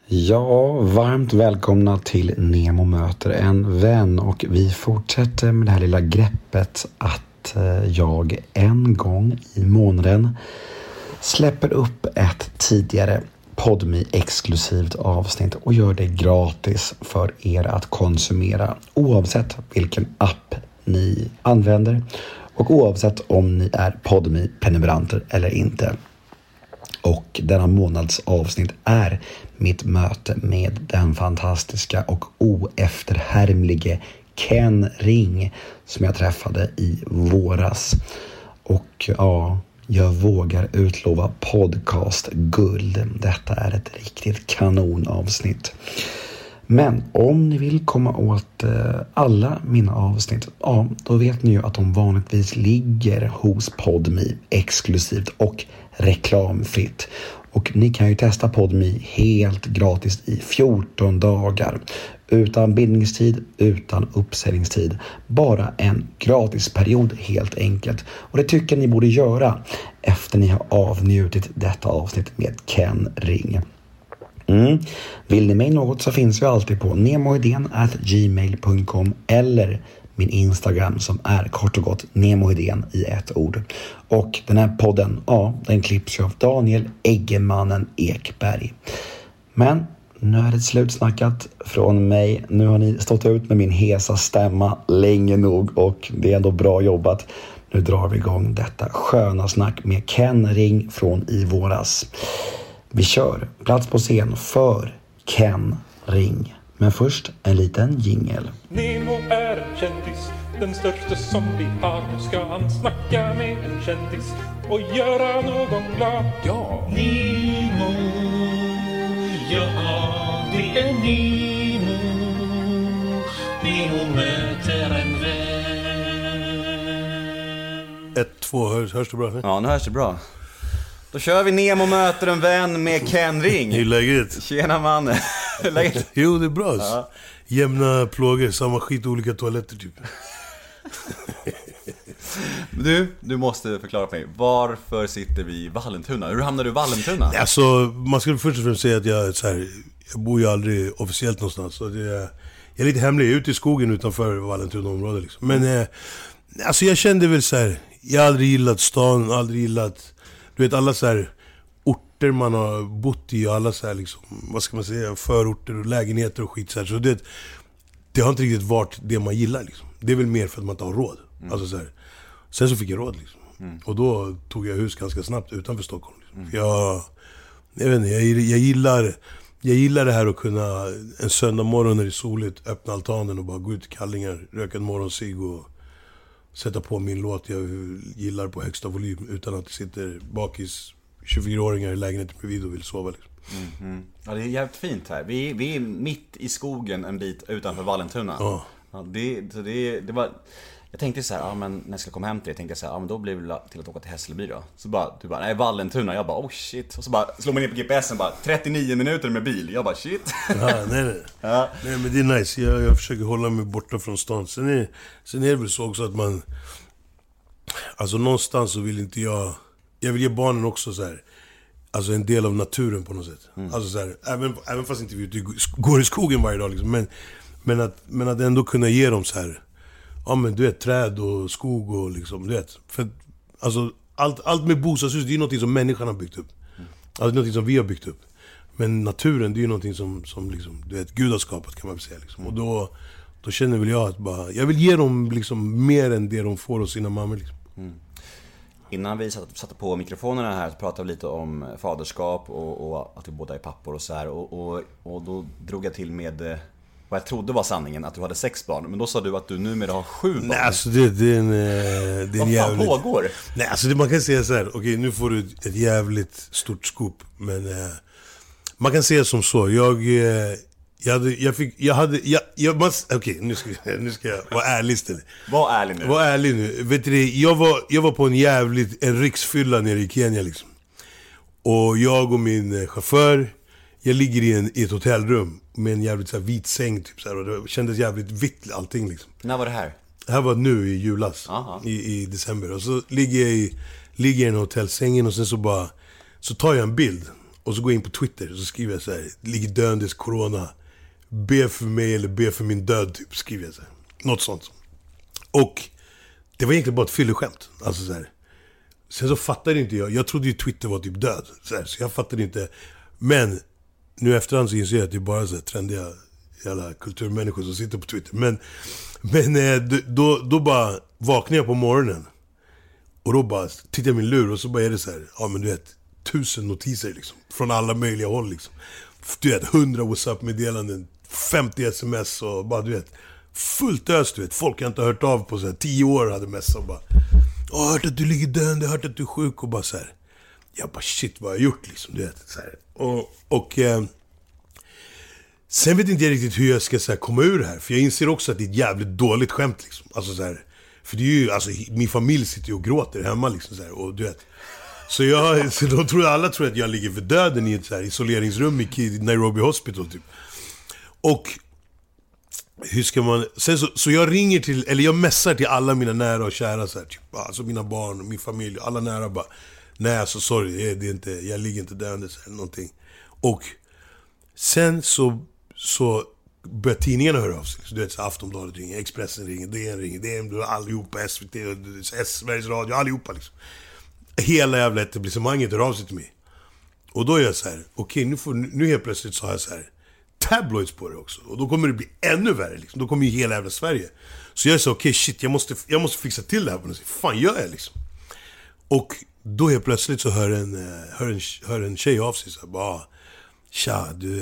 Ja, varmt välkomna till Nemo möter en vän, och vi fortsätter med det här lilla greppet att jag en gång i månaden släpper upp ett tidigare Podme-exklusivt avsnitt och gör det gratis för er att konsumera oavsett vilken app ni använder och oavsett om ni är Podme-prenumeranter eller inte. Och denna månads avsnitt är mitt möte med den fantastiska och oefterhärmlige Ken Ring som jag träffade i våras. Och ja, jag vågar utlova podcast-guld. Detta är ett riktigt kanonavsnitt. Men om ni vill komma åt alla mina avsnitt, ja, då vet ni ju att de vanligtvis ligger hos Podme exklusivt och reklamfritt. Och ni kan ju testa Podme helt gratis i 14 dagar. Utan bindningstid, utan uppsägningstid. Bara en gratisperiod helt enkelt. Och det tycker ni borde göra efter ni har avnjutit detta avsnitt med Ken Ring. Vill ni mig något så finns vi alltid på nemohedén@gmail.com eller min Instagram som är kort och gott nemohedén i ett ord. Och den här podden, ja, den klipps ju av Daniel Eggemannen Ekberg. Men nu är det slutsnackat från mig. Nu har ni stått ut med min hesa stämma länge nog och det är ändå bra jobbat. Nu drar vi igång detta sköna snack med Ken Ring från i våras. Vi kör plats på scen för Ken Ring. Men först en liten jingle. Nemo är en kändis, den största som vi har. Nu ska han snacka med en kändis och göra någon glad. Ja, Nemo, ja det är Nemo. Nemo möter en vän. 1, 2, hörs det bra? Ja, nu hörs det bra. Då kör vi Nemo möter en vän med Ken Ring. Hur är läget? Tjena man. Läget? Jo, det är bra. Ja. Jämna plågor, samma skit, olika toaletter typ. Du måste förklara för mig. Varför sitter vi i Vallentuna? Hur hamnade du i Vallentuna? Alltså, man ska först och främst säga att jag bor ju aldrig officiellt någonstans. Så jag är lite hemlig, jag är ute i skogen utanför Vallentuna-området liksom. Men alltså jag kände väl så här, jag har aldrig gillat stan, aldrig gillat, du vet, alla så här orter man har bott i och alla så här liksom, vad ska man säga, förorter och lägenheter och skit så här. Så det har inte riktigt varit det man gillar liksom. Det är väl mer för att man inte har råd. Alltså så här. Sen så fick jag råd liksom. Och då tog jag hus ganska snabbt utanför Stockholm liksom. För jag vet inte, jag gillar det här att kunna en söndag morgon när det är soligt öppna altanen och bara gå ut i kallingar, röka en morgonsig och sätta på min låt jag gillar på högsta volym utan att det sitter bakis 24-åringar i lägenheten bredvid och vill sova liksom. Ja, det är jävligt fint här. Vi är mitt i skogen en bit utanför Vallentuna. Ja. Ja, det var... Jag tänkte så här, ja, men när jag ska komma hem till det, tänkte jag så här, ja, men då blir det till att åka till Hässelby då. Så du bara, nej, Vallentuna. Jag bara, oh shit. Och så bara slår man in på GPSen, bara 39 minuter med bil. Jag bara, shit. Ja, nej. Ja. Nej, men det är nice. Jag försöker hålla mig borta från stan. Sen är det väl så också att man... Alltså någonstans så vill inte jag vill ge barnen också så här, alltså en del av naturen på något sätt. Alltså så här, även fast inte vi går i skogen varje dag liksom, men att ändå kunna ge dem så här, ja men du vet, träd och skog och liksom, du vet. För alltså allt med bostadshus, det är ju någonting som människan har byggt upp. Alltså det är någonting som vi har byggt upp. Men naturen, det är ju någonting som liksom, du vet, Gud har skapat, kan man väl säga liksom. Och då känner väl jag att bara, jag vill ge dem liksom mer än det de får hos sina mammor liksom. Innan vi satte på mikrofonerna här så pratade vi lite om faderskap och att vi båda är pappor och så här. Och då drog jag till med vad jag trodde var sanningen, att du hade 6 barn. Men då sa du att du numera har 7 barn. Nej, alltså det är en jävligt... Vad pågår? Nej, alltså man kan säga så här, okej, nu får du ett jävligt stort scoop. Men man kan säga som så, okej, nu ska jag vara ärlig istället. Var ärlig nu. Vet du, jag var på en riksfylla nere i Kenya liksom. Och jag och min chaufför, jag ligger i ett hotellrum med en jävligt så här vit säng typ så här, och det kändes jävligt vitt allting liksom. När var det här? Det här var nu i julas, i december. Och så ligger jag i den hotellsängen och sen så tar jag en bild. Och så går jag in på Twitter och så skriver jag så här: ligger döendes corona, be för mig eller be för min död, typ, skriver jag så här. Något sånt. Och det var egentligen bara ett fylleskämt. Alltså så här. Sen så fattade inte jag trodde ju Twitter var typ död. Så jag fattade inte. Men nu efterhand så inser jag att det är bara så här trendiga jävla kulturmänniskor som sitter på Twitter. Men då bara vaknade jag på morgonen. Och då bara tittade jag min lur och så bara är det så här, ja men du vet, 1000 notiser liksom. Från alla möjliga håll liksom. Du vet, 100 WhatsApp-meddelanden, 50 sms och bara, du vet, fullt ös, du vet. Folk jag inte har hört av på så här 10 år hade messat och bara, jag har hört att du ligger död, jag har hört att du är sjuk, och bara så här. Jag bara, shit, vad har jag gjort liksom, du vet, så här. Och sen vet inte jag riktigt hur jag ska så här, komma ur det här. För jag inser också att det är ett jävligt dåligt skämt liksom. Alltså så här, för det är ju, alltså min familj sitter ju och gråter hemma liksom så här, och du vet. Så då tror alla att jag ligger för döden i ett så här isoleringsrum i Nairobi Hospital typ. Och hur ska man, sen så jag ringer till, eller jag messar till alla mina nära och kära så här, typ, alltså mina barn och min familj, alla nära bara, nej alltså sorry, det är inte, jag ligger inte döendes eller någonting. Och sen så börjar tidningarna höra av sig. Så du vet, så Aftonbladet ringer, Expressen ringer, DN ringer, DN, allihopa, SVT, Sveriges Radio, allihopa liksom. Hela jävla etablissemanget hör av sig till mig. Och då är jag så här, okej, nu helt plötsligt så har jag så här tabloids på det också. Och då kommer det bli ännu värre liksom. Då kommer ju hela jävla Sverige. Så jag är så, okej, shit, jag måste fixa till det här på något sätt. Fan gör jag liksom. Och då helt plötsligt så hör en tjej av sig så här, bara, tja, du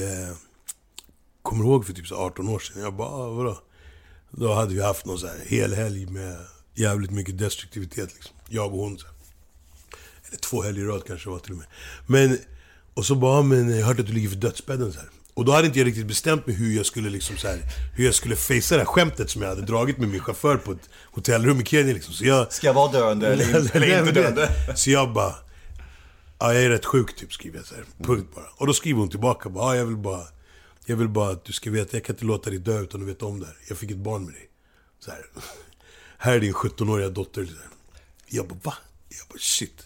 kommer ihåg för typ så 18 år sedan? Jag bara, vadå? Då hade vi haft någon så här hel helg med jävligt mycket destruktivitet liksom. Jag och hon så här. Eller 2 helger i rad kanske var till och med. Men, och så bara, men jag hörde att du ligger för dödsbädden så här. Och då hade inte jag riktigt bestämt mig hur jag skulle liksom så här, hur jag skulle facea det här skämtet som jag hade dragit med min chaufför på ett hotellrum i Kenya liksom. Så jag, ska jag vara döende eller inte döende? Så jag bara, ja, jag är rätt sjuk typ, skriver jag så här. Punkt bara. Och då skriver hon tillbaka bara, ja, jag vill bara att du ska veta, jag kan inte låta dig dö utan du vet om det här. Jag fick ett barn med dig. Så här är din 17-åriga dotter. Så här. Jag bara, va? Jag bara, shit.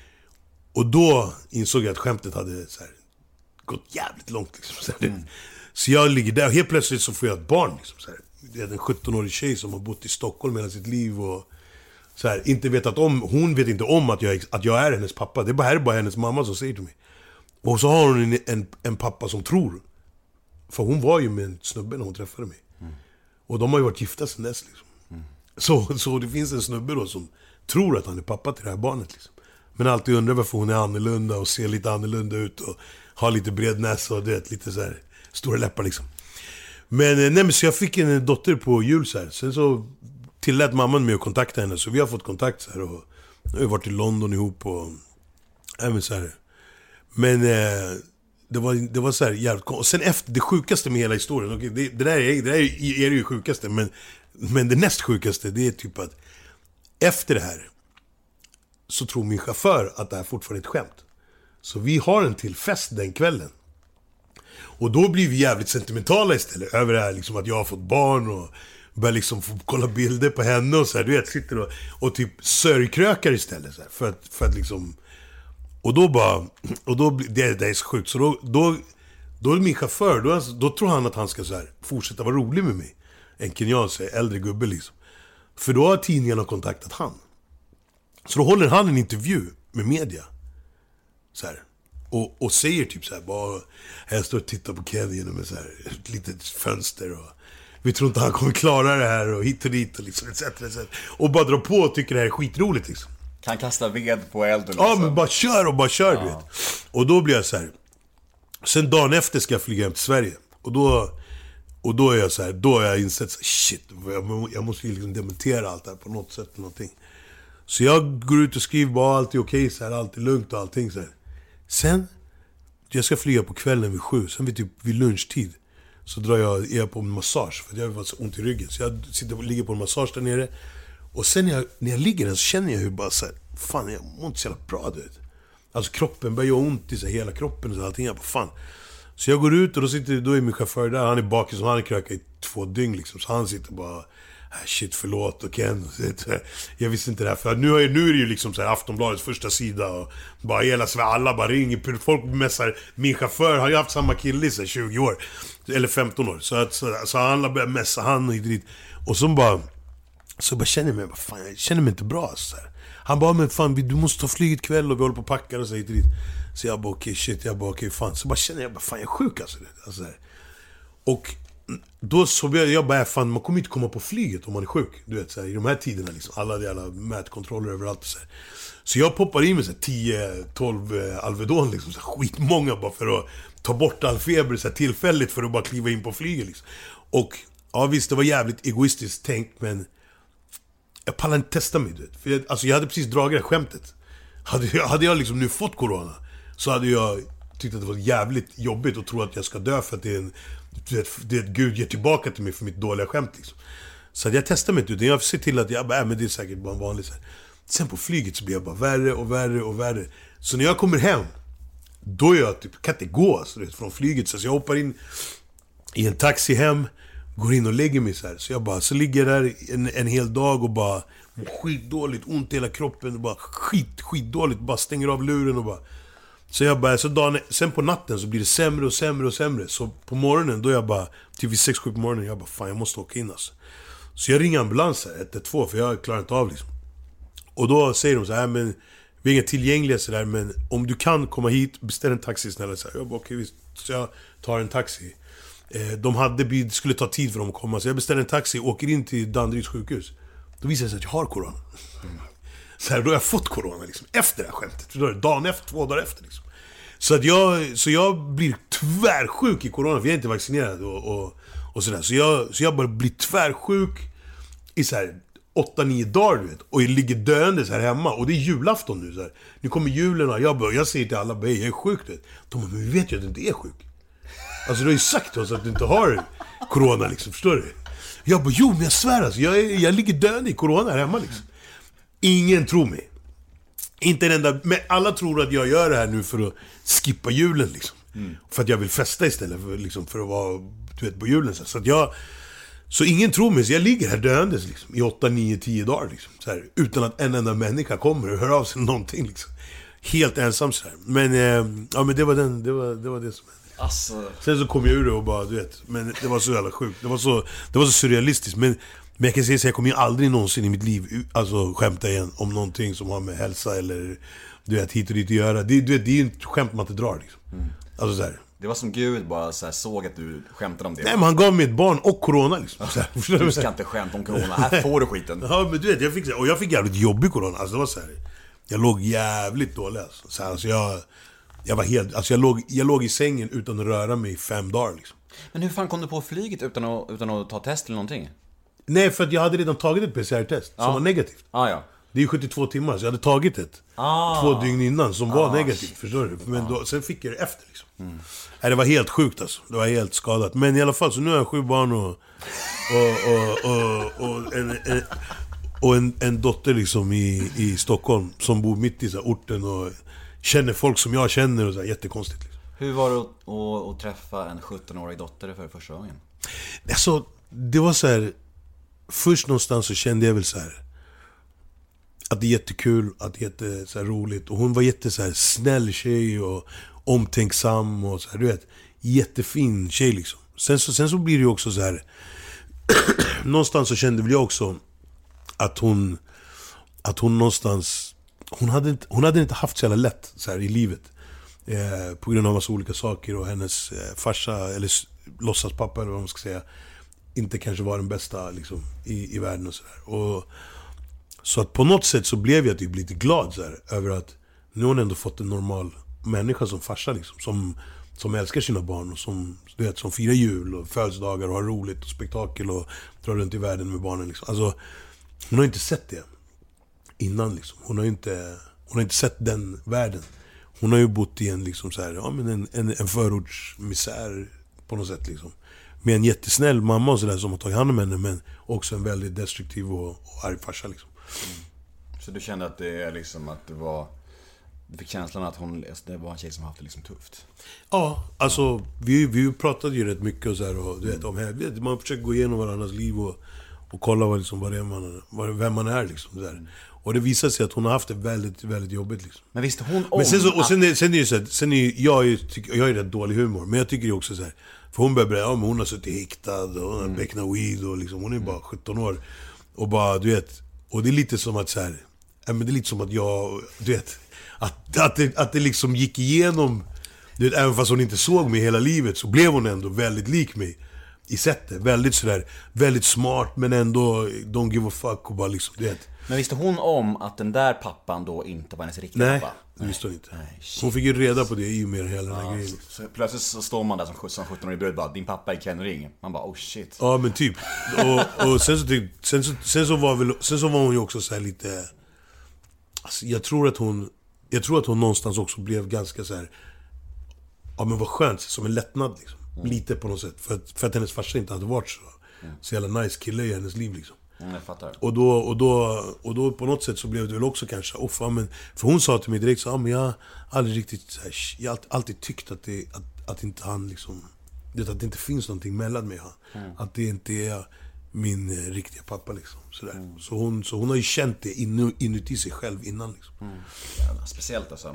Och då insåg jag att skämtet hade så här, gått jävligt långt liksom, så här. Så jag ligger där och helt plötsligt så får jag ett barn liksom, så här. Det är en 17-årig tjej som har bott i Stockholm hela sitt liv och så här, inte vetat om, hon vet inte om att jag är hennes pappa. Det är bara hennes mamma som säger till mig. Och så har hon en pappa som tror. För hon var ju med en snubbe när hon träffade mig. Och de har ju varit gifta sedan dess liksom. Så det finns en snubbe då som tror att han är pappa till det här barnet liksom. Men alltid undrar varför hon är annorlunda och ser lite annorlunda ut och har lite bred näsa och det, lite så här stora läppar liksom. Men så jag fick en dotter på jul så här. Sen så tillät mamman mig att kontakta henne, så vi har fått kontakt så här, och nu har vi varit i London ihop och även så här. Men det var så här jävligt. Och sen efter det sjukaste med hela historien, okay, det där är det ju sjukaste, men det näst sjukaste, det är typ att efter det här så tror min chaufför att det här fortfarande är ett skämt. Så vi har en till fest den kvällen. Och då blir vi jävligt sentimentala istället över det här liksom, att jag har fått barn och börjar liksom få kolla bilder på henne och så här, du vet, sitter och typ sörjkrökar istället så här, för att liksom. Och då det är så sjukt. Så då är min chaufför, då tror han att han ska så här fortsätta vara rolig med mig. En kenyansk, äldre gubbe liksom. För då har tidningarna kontaktat han. Så då håller han en intervju med media. Så här. Och säger typ så här, bara, jag står och tittar på Kevin genom ett så här ett litet fönster och vi tror inte han kommer klara det här och hit och dit och liksom etc. Och bara dra på och tycker det här är skitroligt liksom. Kan kasta ved på elden liksom. Ja, men bara kör du vet. Och då blir jag så här. Sen dagen efter ska jag flyga hem till Sverige. Och då är jag så här, då har jag insett så här, shit, jag måste liksom dementera allt det här på något sätt eller någonting. Så jag går ut och skriver bara allt är okej, så här, allt är lugnt och allting så här. Sen jag ska flyga på kvällen vid 7. Sen vid lunchtid så är jag på en massage för jag har så ont i ryggen. Så jag ligger på en massage där nere. Och sen när jag ligger där så känner jag hur bara så här, fan, jag mår inte så jävla bra, du vet. Alltså kroppen börjar göra ont i så här, hela kroppen och så allting. Jag bara, fan. Så jag går ut och då är min chaufför där. Han är bakis och han är krökat i 2 dygn liksom. Så han sitter bara, shit förlåt och Ken. Jag visste inte det här. För nu är det ju liksom så här Aftonbladets första sida. Och bara hela Sverige, alla bara ringer. Folk mässar. Min chaufför har ju haft samma kille i 20 år. Eller 15 år. Så alla börjar mässa han och dit. Och så bara känner jag mig, fan, jag känner mig inte bra så här. Han bara, men fan, du måste ta flyget kväll och vi håller på att packa och så hit och dit. Så jag bara, okej, fan. Så bara känner jag, fan, jag är sjuk alltså. Och då så började jag bara, fan, man kommer inte komma på flyget om man är sjuk. Du vet, så här, i de här tiderna liksom, alla jävla mätkontroller överallt så här. Så jag poppar in med 10-12 Alvedon liksom, så här, skitmånga bara för att ta bort all feber så här, tillfälligt för att bara kliva in på flyget liksom. Och ja visst, det var jävligt egoistiskt tänkt, men jag pallar inte testa mig, du vet. För jag hade precis dragit det skämtet. Hade jag liksom nu fått corona, så hade jag tyckt att det var jävligt jobbigt och tro att jag ska dö för att det är Gud ger tillbaka till mig för mitt dåliga skämt liksom. Så jag testar mig inte, utan jag ser till att jag bara, men det är säkert bara en vanlig så här. Sen på flyget så blir jag bara värre och värre och värre. Så när jag kommer hem, då är jag typ, kan inte gå alltså, vet, från flyget. Så jag hoppar in i en taxi hem, går in och lägger mig så här. Så ligger jag där en hel dag och bara skitdåligt, ont i hela kroppen och bara skitdåligt, bara stänger av luren och bara. Sen på natten så blir det sämre och sämre och sämre. Så på morgonen, då är jag bara, typ vid 6-7 på morgonen, jag bara, fan, jag måste åka in alltså. Så jag ringer ambulans här, 112, för jag klarar inte av liksom. Och då säger de så här, men vi är inga tillgängliga så där, men om du kan komma hit, beställ en taxi snälla. Så här, jag bara, okej, visst. Så jag tar en taxi. Det skulle ta tid för dem att komma, så jag beställer en taxi, åker in till Danderyds sjukhus. Då visar det sig att jag har corona. Så här, då har jag fått corona liksom, efter det här skämtet. Dagen efter, 2 dagar efter liksom. Så jag blir tvärsjuk i corona, för jag är inte vaccinerad och sådär. Så jag bara blir tvärsjuk i så här 8-9 dagar, du vet. Och jag ligger döende så här hemma. Och det är julafton nu så här. Nu kommer julen och jag säger till alla, jag är sjuk, du vet. De bara, men vi vet ju att du inte är sjuk. Alltså du har ju sagt till oss att du inte har corona liksom, förstår du? Jag bara, jo men jag svär alltså, jag ligger döende i corona här hemma liksom. Ingen tror mig. Inte en enda, men alla tror att jag gör det här nu för att skippa julen liksom. För att jag vill festa istället för, liksom, för att vara, du vet, på julen så ingen tror mig, så jag ligger här döendes liksom, i 8, 9, 10 dagar liksom, så här, utan att en enda människa kommer och hör av sig någonting liksom. Helt ensam så här. Men ja, men det var det som hände. Alltså. Sen så kom jag ur det och bara, du vet, men det var så jävla sjukt. Det var så surrealistiskt, men jag kan säga så jag kommer ju aldrig någonsin i mitt liv alltså skämta igen om någonting som har med hälsa eller, du vet, hit och dit att göra. Det är ju ett skämt man inte drar liksom. Alltså så här. Det var som Gud bara så här, såg att du skämtade om det. Nej, men han gav mig ett barn och corona liksom. Så här, du ska inte skämta om corona, här får du skiten. Ja, men du vet, jag fick jävligt jobbig corona. Alltså det var så här, jag låg jävligt dålig alltså. Så här, alltså jag var helt, alltså jag låg i sängen utan att röra mig i 5 dagar liksom. Men hur fan kom du på flyget utan att ta test eller någonting? Nej, för att jag hade redan tagit ett PCR-test som var negativt. Ja. Det är ju 72 timmar, så jag hade tagit ett 2 dygn innan som var negativt, förstår du? Men då, sen fick jag det efter liksom. Nej, det var helt sjukt alltså. Det var helt skadat. Men i alla fall, så nu har jag 7 barn och en dotter liksom i Stockholm som bor mitt i så här orten och känner folk som jag känner och så här, jättekonstigt liksom. Hur var det att träffa en 17-årig dotter för första gången? Alltså, det var så här. Först någonstans så kände jag väl så här att det är jättekul, att det är så här roligt. Och hon var jätte så här snäll tjej och omtänksam och så här, du vet, jättefin tjej liksom. Sen så blir det ju också så här någonstans så kände väl jag också att hon någonstans hon hade inte haft så jävla lätt så här i livet. På grund av massa olika saker, och hennes farsa eller låtsaspappa eller vad man ska säga inte kanske var den bästa liksom, i världen och sådär. Och så att på något sätt så blev jag typ lite glad så här, över att nu har hon ändå fått en normal människa som farsa liksom, som älskar sina barn och som, du vet, som firar jul och födelsedagar och har roligt och spektakel och drar runt i världen med barnen liksom. Alltså, hon har inte sett det innan liksom. Hon har inte sett den världen. Hon har ju bott i en liksom så här, ja, men en förortsmisär på något sätt liksom. Med en jättesnäll mamma och sådär som har tagit hand om henne, men också en väldigt destruktiv och arg farsa liksom. Så du kände att det är liksom att det var, du fick känslan att det var en tjej som haft det liksom tufft? Ja, alltså vi pratade ju rätt mycket och så här, och du vet, om här, man försöker gå igenom varandras liv och kolla vem man är liksom, där. Och det visar sig att hon har haft det väldigt, väldigt jobbigt liksom. Men visste hon om... Men sen är det ju så här, jag är rätt dålig humor, men jag tycker ju också så här, för hon börjar berätta, men hon har suttit häktad och hon har becknat weed och liksom, hon är bara 17 år. Och bara, du vet, och det är lite som att så här, men det är lite som att jag, du vet, att det liksom gick igenom, du vet, även fast hon inte såg mig hela livet så blev hon ändå väldigt lik mig i sättet, väldigt sådär, väldigt smart men ändå don't give a fuck och bara liksom, du vet. Men visste hon om att den där pappan då inte var hennes riktiga pappa? Nej, det visste hon inte. Hon fick ju reda på det i och med hela den här grejen. Så plötsligt så står man där som 17-årig brud bara, din pappa är Ken Ring. Man bara, oh shit. Ja men typ. Och sen så var hon ju också så här lite, alltså jag tror att hon någonstans också blev ganska så här, ja men vad skönt, som en lättnad liksom. Lite på något sätt, för att hennes farsa inte hade varit så jävla nice kille i hennes liv liksom. Jag fattar. Och då på något sätt så blev det väl också kanske, men för hon sa till mig direkt så, men jag har aldrig riktigt så här, jag har alltid tyckt att inte han liksom, att det inte finns någonting mellan mig och han. Att det inte är min riktiga pappa liksom, sådär. Så hon har ju känt det inuti sig själv innan liksom. Ja, speciellt alltså.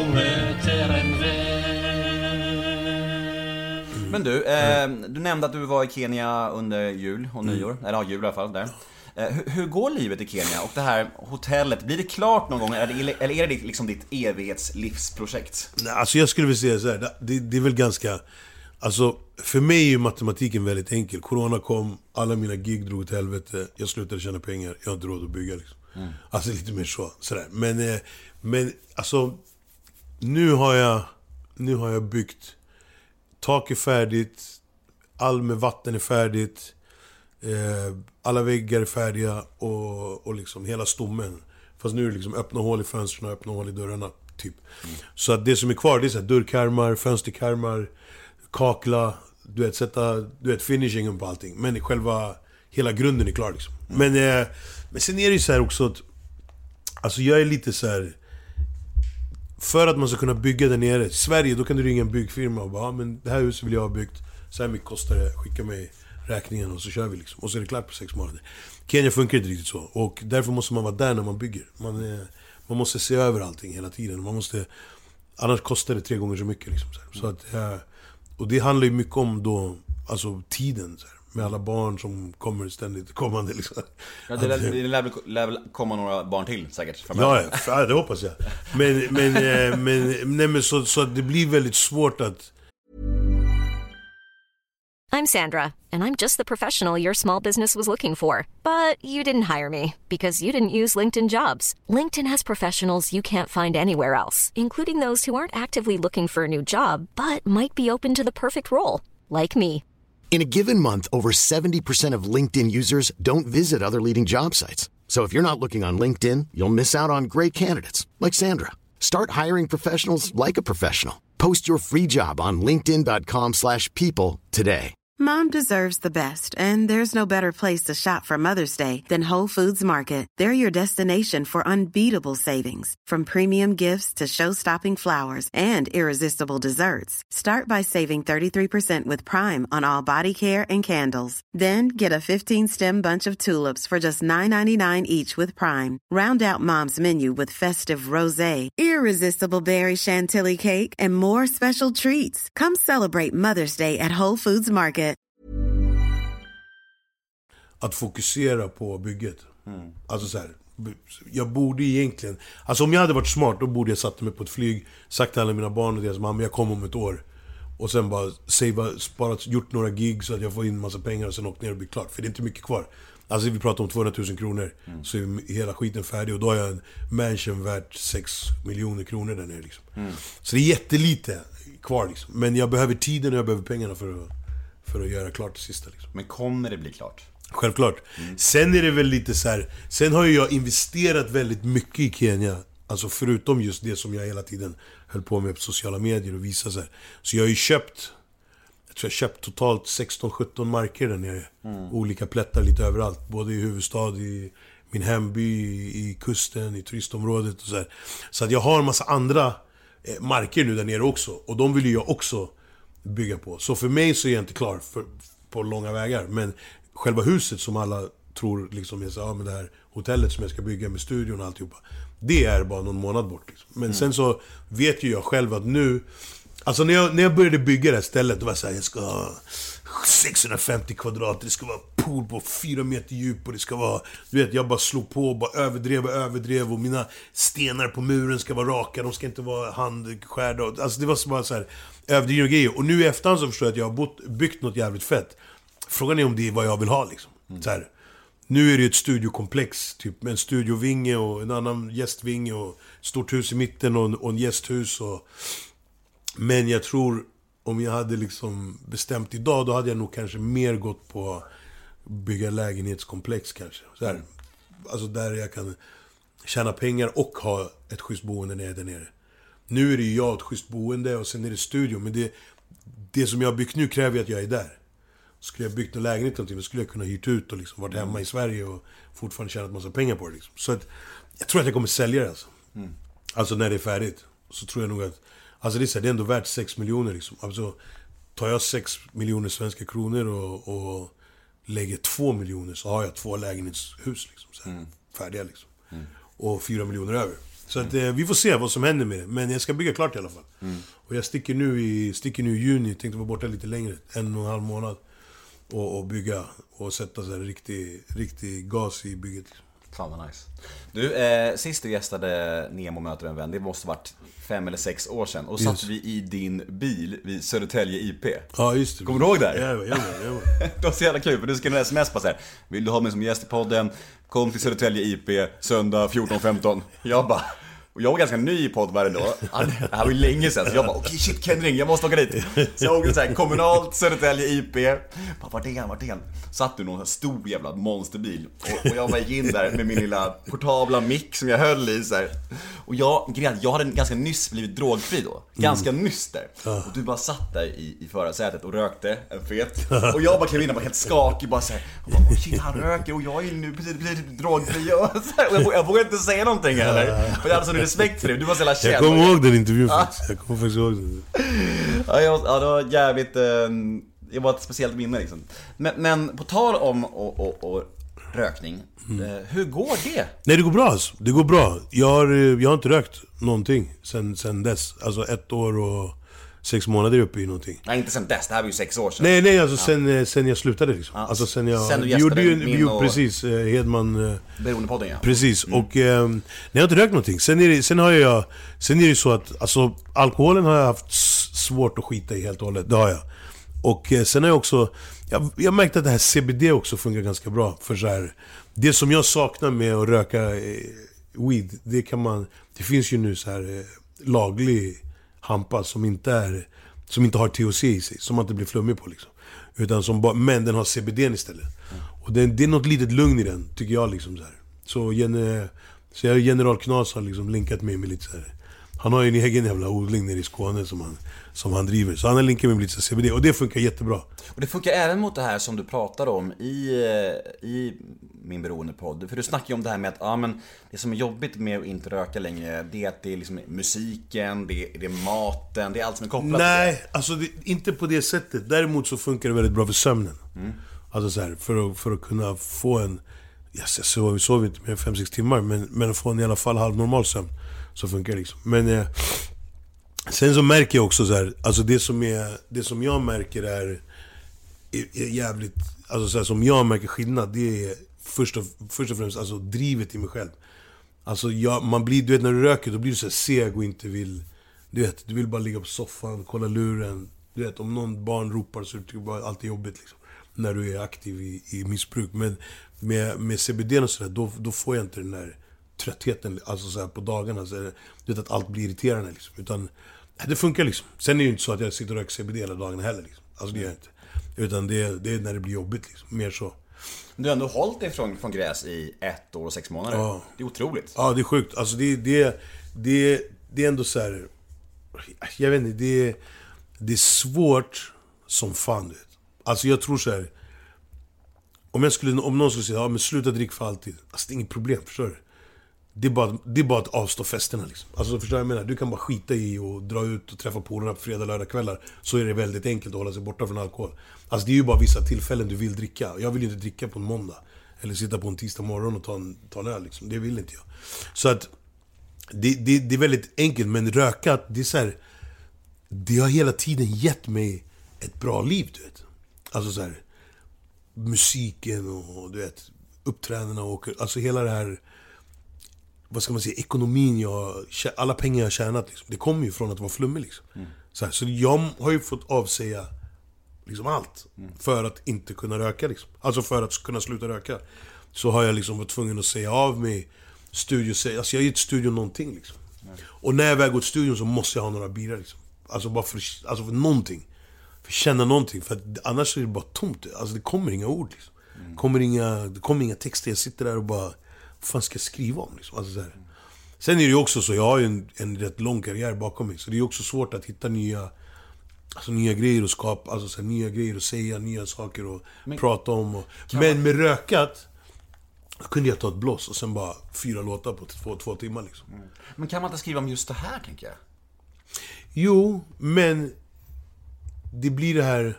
Men du nämnde att du var i Kenya under jul och nyår, eller jul i alla fall där. Hur går livet i Kenya och det här hotellet? Blir det klart någon gång eller är det liksom ditt evighetslivsprojekt? Nej, alltså jag skulle vilja säga så här, det är väl ganska, alltså för mig är ju matematiken väldigt enkel. Corona kom, alla mina gig drog åt helvete, jag slutade tjäna pengar, jag har inte råd att bygga liksom. Alltså lite mer sådär. Men alltså nu har jag byggt. Tak är färdigt, all med vatten är färdigt, alla väggar är färdiga och liksom hela stommen. Fast nu är det liksom öppna hål i fönstren och öppna hål i dörrarna typ. Så att det som är kvar, det är så här dörrkarmar, fönsterkarmar, kakla, du vet finishingen på allting. Men hela grunden är klar liksom. Men sen är det ju så här också att, alltså jag är lite så här, för att man ska kunna bygga där nere. I Sverige, då kan du ringa en byggfirma och bara, men det här huset vill jag ha byggt. Så här mycket kostar det, skicka mig räkningen och så kör vi liksom. Och så är det klart på 6 månader. Kenya funkar inte riktigt så. Och därför måste man vara där när man bygger. Man måste se över allting hela tiden. Annars kostar det 3 gånger så mycket liksom. Så att, och det handlar ju mycket om då, alltså tiden så här, med alla barn som kommer ständigt kommande liksom. Ja, det lär väl komma några barn till säkert framöver. Ja, det hoppas jag. Men så det blir väldigt svårt att... I'm Sandra, and I'm just the professional your small business was looking for. But you didn't hire me because you didn't use LinkedIn Jobs. LinkedIn has professionals you can't find anywhere else, including those who aren't actively looking for a new job, but might be open to the perfect role, like me. In a given month, over 70% of LinkedIn users don't visit other leading job sites. So if you're not looking on LinkedIn, you'll miss out on great candidates like Sandra. Start hiring professionals like a professional. Post your free job on linkedin.com/people today. Mom deserves the best, and there's no better place to shop for Mother's Day than Whole Foods Market. They're your destination for unbeatable savings, from premium gifts to show-stopping flowers and irresistible desserts. Start by saving 33% with Prime on all body care and candles. Then get a 15-stem bunch of tulips for just $9.99 each with Prime. Round out Mom's menu with festive rosé, irresistible berry chantilly cake, and more special treats. Come celebrate Mother's Day at Whole Foods Market. Att fokusera på bygget. Alltså så här, jag borde egentligen, alltså om jag hade varit smart, då borde jag satt mig på ett flyg, sagt till alla mina barn och deras mamma, jag kommer om ett år. Och sen bara sparat, gjort några gig så att jag får in massa pengar och sen åkt ner och blir klart. För det är inte mycket kvar. Alltså vi pratar om 200 000 kronor. Så är hela skiten färdig och då har jag en mansion värt 6 miljoner kronor där nere liksom. Så det är jättelite kvar liksom. Men jag behöver tiden och jag behöver pengarna för att göra klart det sista liksom. Men kommer det bli klart? Självklart. Sen är det väl lite så här. Sen har ju jag investerat väldigt mycket i Kenya. Alltså förutom just det som jag hela tiden höll på med på sociala medier och visa så här. Så jag har ju köpt, jag tror jag köpt totalt 16-17 marker där nere. Olika plättar lite överallt. Både i huvudstad, i min hemby, i kusten, i turistområdet och så här. Så att jag har en massa andra marker nu där nere också. Och de vill ju jag också bygga på. Så för mig så är jag inte klar på långa vägar. Men själva huset som alla tror liksom jag säger, men det här hotellet som jag ska bygga med studion och alltihopa, det är bara någon månad bort liksom. Men sen så vet ju jag själv att nu, alltså när jag började bygga det här stället, då var jag såhär, jag ska ha 650 kvadrat, det ska vara pool på 4 meter djup och det ska vara, du vet, jag bara slog på och bara överdrev och mina stenar på muren ska vara raka, de ska inte vara handskärda, alltså det var bara så här överdrivna grejer. Och nu i efterhand så förstår jag att jag har byggt något jävligt fett. Frågan är om det är vad jag vill ha liksom. Så här, nu är det ju ett studiokomplex typ, med en studiovinge och en annan gästvinge och stort hus i mitten och en gästhus och... Men jag tror, om jag hade liksom bestämt idag, då hade jag nog kanske mer gått på bygga lägenhetskomplex kanske. Så här, alltså där jag kan tjäna pengar och ha ett schysst boende när jag är där nere. Nu är det ju jag ett schysst boende och sen är det studio. Men det som jag har byggt nu kräver att jag är där. Skulle jag byggt en lägenhet någonting, då skulle jag kunna hyrt ut och liksom varit hemma i Sverige och fortfarande tjänat massa pengar på det liksom. Så att, jag tror att jag kommer sälja det alltså. Alltså när det är färdigt. Så tror jag nog att, alltså det är ändå värt 6 miljoner liksom. Alltså tar jag 6 miljoner svenska kronor och lägger 2 miljoner, så har jag 2 lägenhetshus liksom, så färdiga liksom. Och 4 miljoner över. Så att, vi får se vad som händer med det. Men jag ska bygga klart i alla fall. Och jag sticker nu i juni, tänkte vara borta lite längre, 1,5 månad. Och bygga och sätta så här riktig gas i bygget. Fan vad nice. Du, sist du gästade Nemo möter en vän, det måste varit 5 eller 6 år sedan. Och satt vi i din bil vid Södertälje IP. Ja, just det. Kommer du ihåg det? Ja. Det var så jävla kul, för du skrev en sms på så här: vill du ha mig som gäst i podden? Kom till Södertälje IP, söndag 14.15. Jag var ganska ny i poddvärlden då. Det här var ju länge sedan. Så jag bara, okej, shit, Ken ring, jag måste åka dit. Så jag åkte så här, kommunalt, Södertälje IP. Vart är han? Satt du någon här stor jävla monsterbil. Och jag var in där med min lilla portabla mick som jag höll i så här. Och jag hade ganska nyss blivit drogfri då. Ganska nyss där. Och du bara satt där i förarsätet och rökte en fet. Och jag bara klev in och var helt skakig. Bara så här, shit, han röker och jag är nu precis drogfri. Och jag vågade inte säga någonting heller. För jag hade så respekt för det, du var så jävla känd. Jag kommer ihåg den intervjun faktiskt. Jag kommer faktiskt ihåg den. Ja, det var jävligt. Det var ett speciellt minne liksom. Men på tal om och rökning, hur går det? Nej, det går bra alltså. Det går bra. Jag har inte rökt någonting sen dess. Alltså 1 år och 6 månader uppe i någonting. Nej, inte sen dess, det här var ju 6 år sedan. Nej, alltså sen jag slutade liksom. Alltså sen du gästade precis, Hedman Beroendepodden, ja. Precis, och när jag har inte rökt någonting. Sen är det så att, alltså, alkoholen har jag haft svårt att skita i helt och hållet. Det har jag. Och sen har jag också, jag märkt att det här CBD också funkar ganska bra. För så här, det som jag saknar med att röka weed, det finns ju nu så här laglig hampa som inte har THC i sig, som man inte blir flummig på liksom. Utan men den har CBD istället. Och det är något litet lugn i den, tycker jag liksom så här. Så General Knas har liksom linkat med lite så här. Han har ju en egen jävla odling nere i Skåne som han driver. Så han har linkat med lite CBD och det funkar jättebra. Och det funkar även mot det här som du pratar om i min beroendepodd. För du snackar ju om det här med att men det som är jobbigt med att inte röka längre, det är att det är liksom musiken, det är maten, det är allt som är kopplat. Nej, alltså inte på det sättet. Däremot så funkar det väldigt bra för sömnen. Alltså så här, för att kunna få en... Jag sover inte mer än 5-6 timmar, men att få en i alla fall halvnormal sömn, så funkar det liksom. Men sen så märker jag också så här, alltså det som jag märker är jävligt, alltså så här, som jag märker skillnad, det är först och främst alltså drivet i mig själv. Alltså man blir, du vet, när du röker då blir du så här seg och inte vill, du vill bara ligga på soffan, kolla luren, du vet, om någon barn ropar så tycker du bara allt är jobbigt liksom, när du är aktiv i missbruk. Men med CBD och sådär, då får jag inte den där tröttheten, alltså så här på dagarna, så du vet, att allt blir irriterande liksom. Utan det funkar liksom. Sen är det ju inte så att jag sitter och röker CBD hela dagarna heller liksom. Alltså det gör jag inte. Utan det är när det blir jobbigt liksom, mer så. Du har ändå hållit dig från gräs i 1 år och 6 månader. Ja. Det är otroligt. Ja, det är sjukt. Alltså det är ändå så här, jag vet inte, det är svårt som fan, vet. Alltså jag tror så här, om någon skulle säga, men sluta drick för alltid. Alltså det är inget problem, förstår du? Det är bara att avstå festerna liksom. Alltså förstår jag menar, du kan bara skita i och dra ut och träffa polarna på fredag, lördag kvällar. Så är det väldigt enkelt att hålla sig borta från alkohol. Alltså det är ju bara vissa tillfällen du vill dricka. Jag vill ju inte dricka på en måndag Eller sitta på en tisdag morgon och ta en öl liksom. Det vill inte jag. Så att det är väldigt enkelt, men rökat, det är så här, det har hela tiden gett mig ett bra liv, du vet. Alltså så här, musiken och du vet, uppträdena och alltså hela det här, vad ska man säga, ekonomin alla pengar jag har tjänat liksom, det kommer ju från att vara flummig liksom. Så jag har ju fått avsäga liksom allt för att inte kunna röka liksom. Alltså för att kunna sluta röka. Så har jag liksom varit tvungen att säga av mig studio, alltså jag har gett studion någonting liksom. Och när jag väl går till studion så måste jag ha några bilar liksom. Alltså bara för någonting. För att känna någonting, för att annars är det bara tomt. Alltså det kommer inga ord liksom. Det kommer inga texter, jag sitter där och bara, vad fan ska jag skriva om liksom? Alltså så här. Sen är det ju också så, jag har ju en rätt lång karriär bakom mig. Så det är också svårt att hitta nya grejer att skapa, alltså så här, nya grejer att säga, nya saker att prata om. Men med rökat, då kunde jag ta ett blås och sen bara 4 låtar på 2 timmar liksom. Men kan man inte skriva om just det här, tänker jag? Jo, men det blir det här,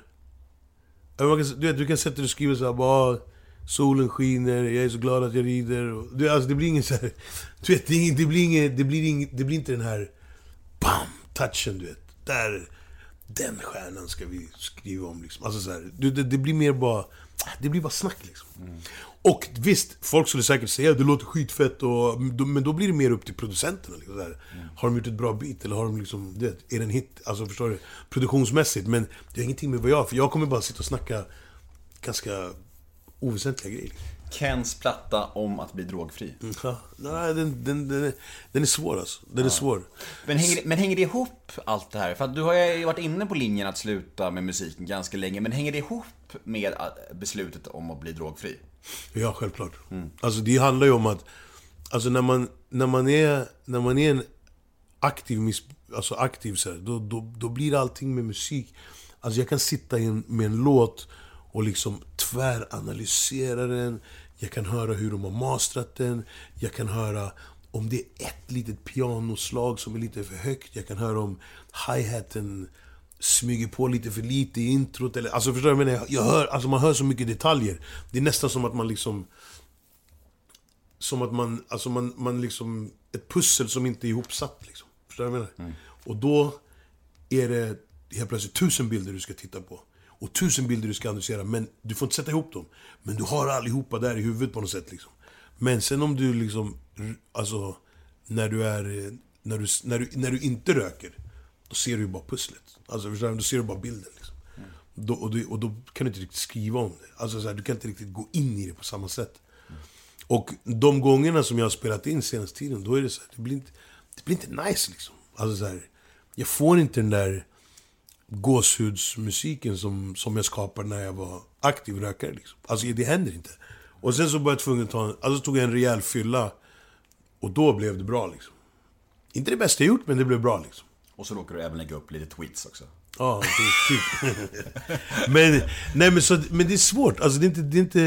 du kan sätta dig och skriva så här, bara solen skiner, jag är så glad att jag rider. Alltså det blir ingen så här, du vet, det blir inte den här bam, touchen, du vet. Den stjärnan ska vi skriva om liksom. Alltså så här, det blir mer bara, det blir bara snack liksom. Och visst, folk skulle säkert säga det låter skitfett men då blir det mer upp till producenterna liksom, så här. Har de gjort ett bra beat eller har de liksom, du vet, är det en hit, alltså förstår du, produktionsmässigt, men det har ingenting med för jag kommer bara sitta och snacka ganska oväsentliga grejer. Kens platta om att bli drogfri. Ja, nej, den är svår alltså. Den är svår. Men hänger det ihop allt det här? För att du har ju varit inne på linjen att sluta med musiken ganska länge. Men hänger det ihop med beslutet om att bli drogfri? Ja, självklart. Alltså det handlar ju om att, alltså när man är en aktiv så här, då blir allting med musik. Alltså jag kan sitta med en låt och liksom tväranalysera den. Jag kan höra hur de har mastrat den. Jag kan höra om det är ett litet pianoslag som är lite för högt. Jag kan höra om hi-haten smyger på lite för lite i introt. Eller, alltså förstår du vad jag menar? Alltså man hör så mycket detaljer. Det är nästan som att man liksom... Som att man liksom... Ett pussel som inte är ihopsatt liksom. Förstår du vad jag menar? Och då är det helt plötsligt 1000 bilder du ska titta på. Och 1000 bilder du ska analysera, men du får inte sätta ihop dem. Men du har allihopa där i huvudet på något sätt liksom. Men sen om du liksom, alltså när du inte röker, då ser du ju bara pusslet. Alltså då ser du bara bilden liksom. Och då kan du inte riktigt skriva om det. Alltså så här, du kan inte riktigt gå in i det på samma sätt. Och de gångerna som jag har spelat in senaste tiden, då är det så här, det blir inte nice liksom. Alltså så här, jag får inte den där gåshudsmusiken som jag skapade när jag var aktiv rökare liksom. Alltså det händer inte. Och sen så var jag tvungen att tog jag en rejäl fylla och då blev det bra liksom. Inte det bästa jag gjort, men det blev bra liksom. Och så råkar du även lägga upp lite tweets också. Ja, typ. men det är svårt. Alltså det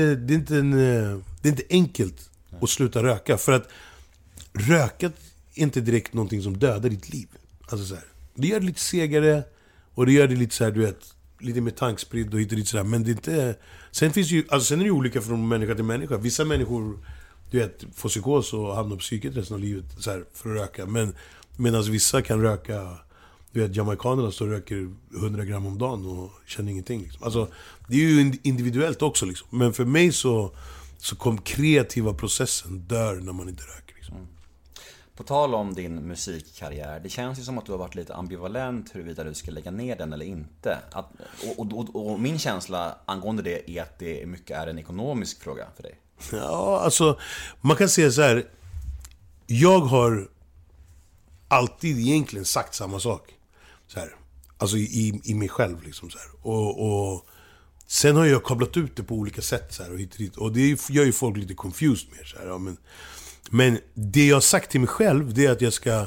är inte enkelt att sluta röka, för att röka är inte direkt någonting som dödar ditt liv. Alltså så här, det gör det lite segare. Och det gör det lite så här, du vet, lite mer tankspridd och hit och dit sådär. Men det är inte... Sen är det ju olika från människa till människa. Vissa människor, du vet, får psykos och hamnar på psyket resten av livet så här, för att röka. Medan vissa kan röka... Du vet, jamaikanerna så röker 100 gram om dagen och känner ingenting liksom. Alltså, det är ju individuellt också liksom. Men för mig så kom kreativa processen dör när man inte röker liksom. På tal om din musikkarriär, det känns ju som att du har varit lite ambivalent huruvida du ska lägga ner den eller inte. Och min känsla angående det är att det mycket är en ekonomisk fråga för dig. Ja, alltså, man kan säga så här. Jag har alltid egentligen sagt samma sak. Så här. Alltså i mig själv liksom så här. Och sen har jag kablat ut det på olika sätt så här, och hit och dit. Och det gör ju folk lite confused med så här, ja, men det jag har sagt till mig själv, det är att jag ska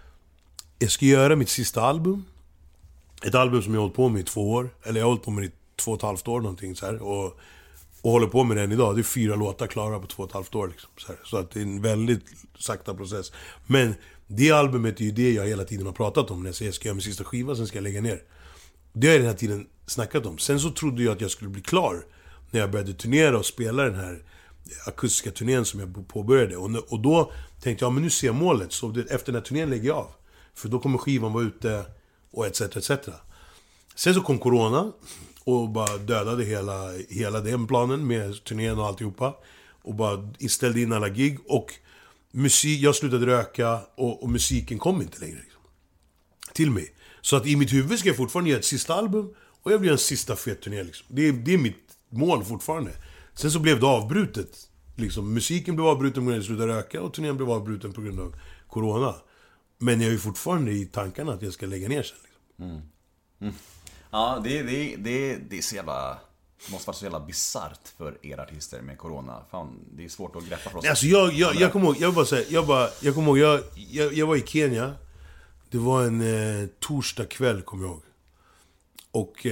göra mitt sista album. Ett album som jag har hållit på med i 2 år. Eller jag har hållit på med det i 2,5 år någonting så här. Och håller på med den idag. Det är 4 låtar klara på 2,5 år liksom, så här. Så att det är en väldigt sakta process. Men det albumet är ju det jag hela tiden har pratat om. När jag säger jag ska göra min sista skiva, sen ska jag lägga ner. Det har jag den här tiden snackat om. Sen så trodde jag att jag skulle bli klar när jag började turnera och spela den här akustiska turnén som jag påbörjade. Och då tänkte jag, men nu ser jag målet. Så efter den här turnén lägger jag av. För då kommer skivan vara ute och etc. Sen så kom corona och bara dödade hela den planen med turnén och alltihopa. Och bara ställde in alla gig. Och jag slutade röka och musiken kom inte längre liksom, till mig. Så att i mitt huvud ska jag fortfarande göra ett sista album och jag blir en sista fet turné liksom. Det är mitt mål fortfarande. Sen så blev det avbrutet liksom. Musiken blev avbruten på grund av att jag slutade röka och turnén blev avbruten på grund av corona. Men jag är ju fortfarande i tankarna att jag ska lägga ner sen liksom. Ja, det är så jävla... Det måste vara så jävla bizarrt för er artister med corona. Fan, det är svårt att greppa för oss. Alltså jag kommer ihåg, jag var i Kenya. Det var en torsdag kväll, kommer jag ihåg. Och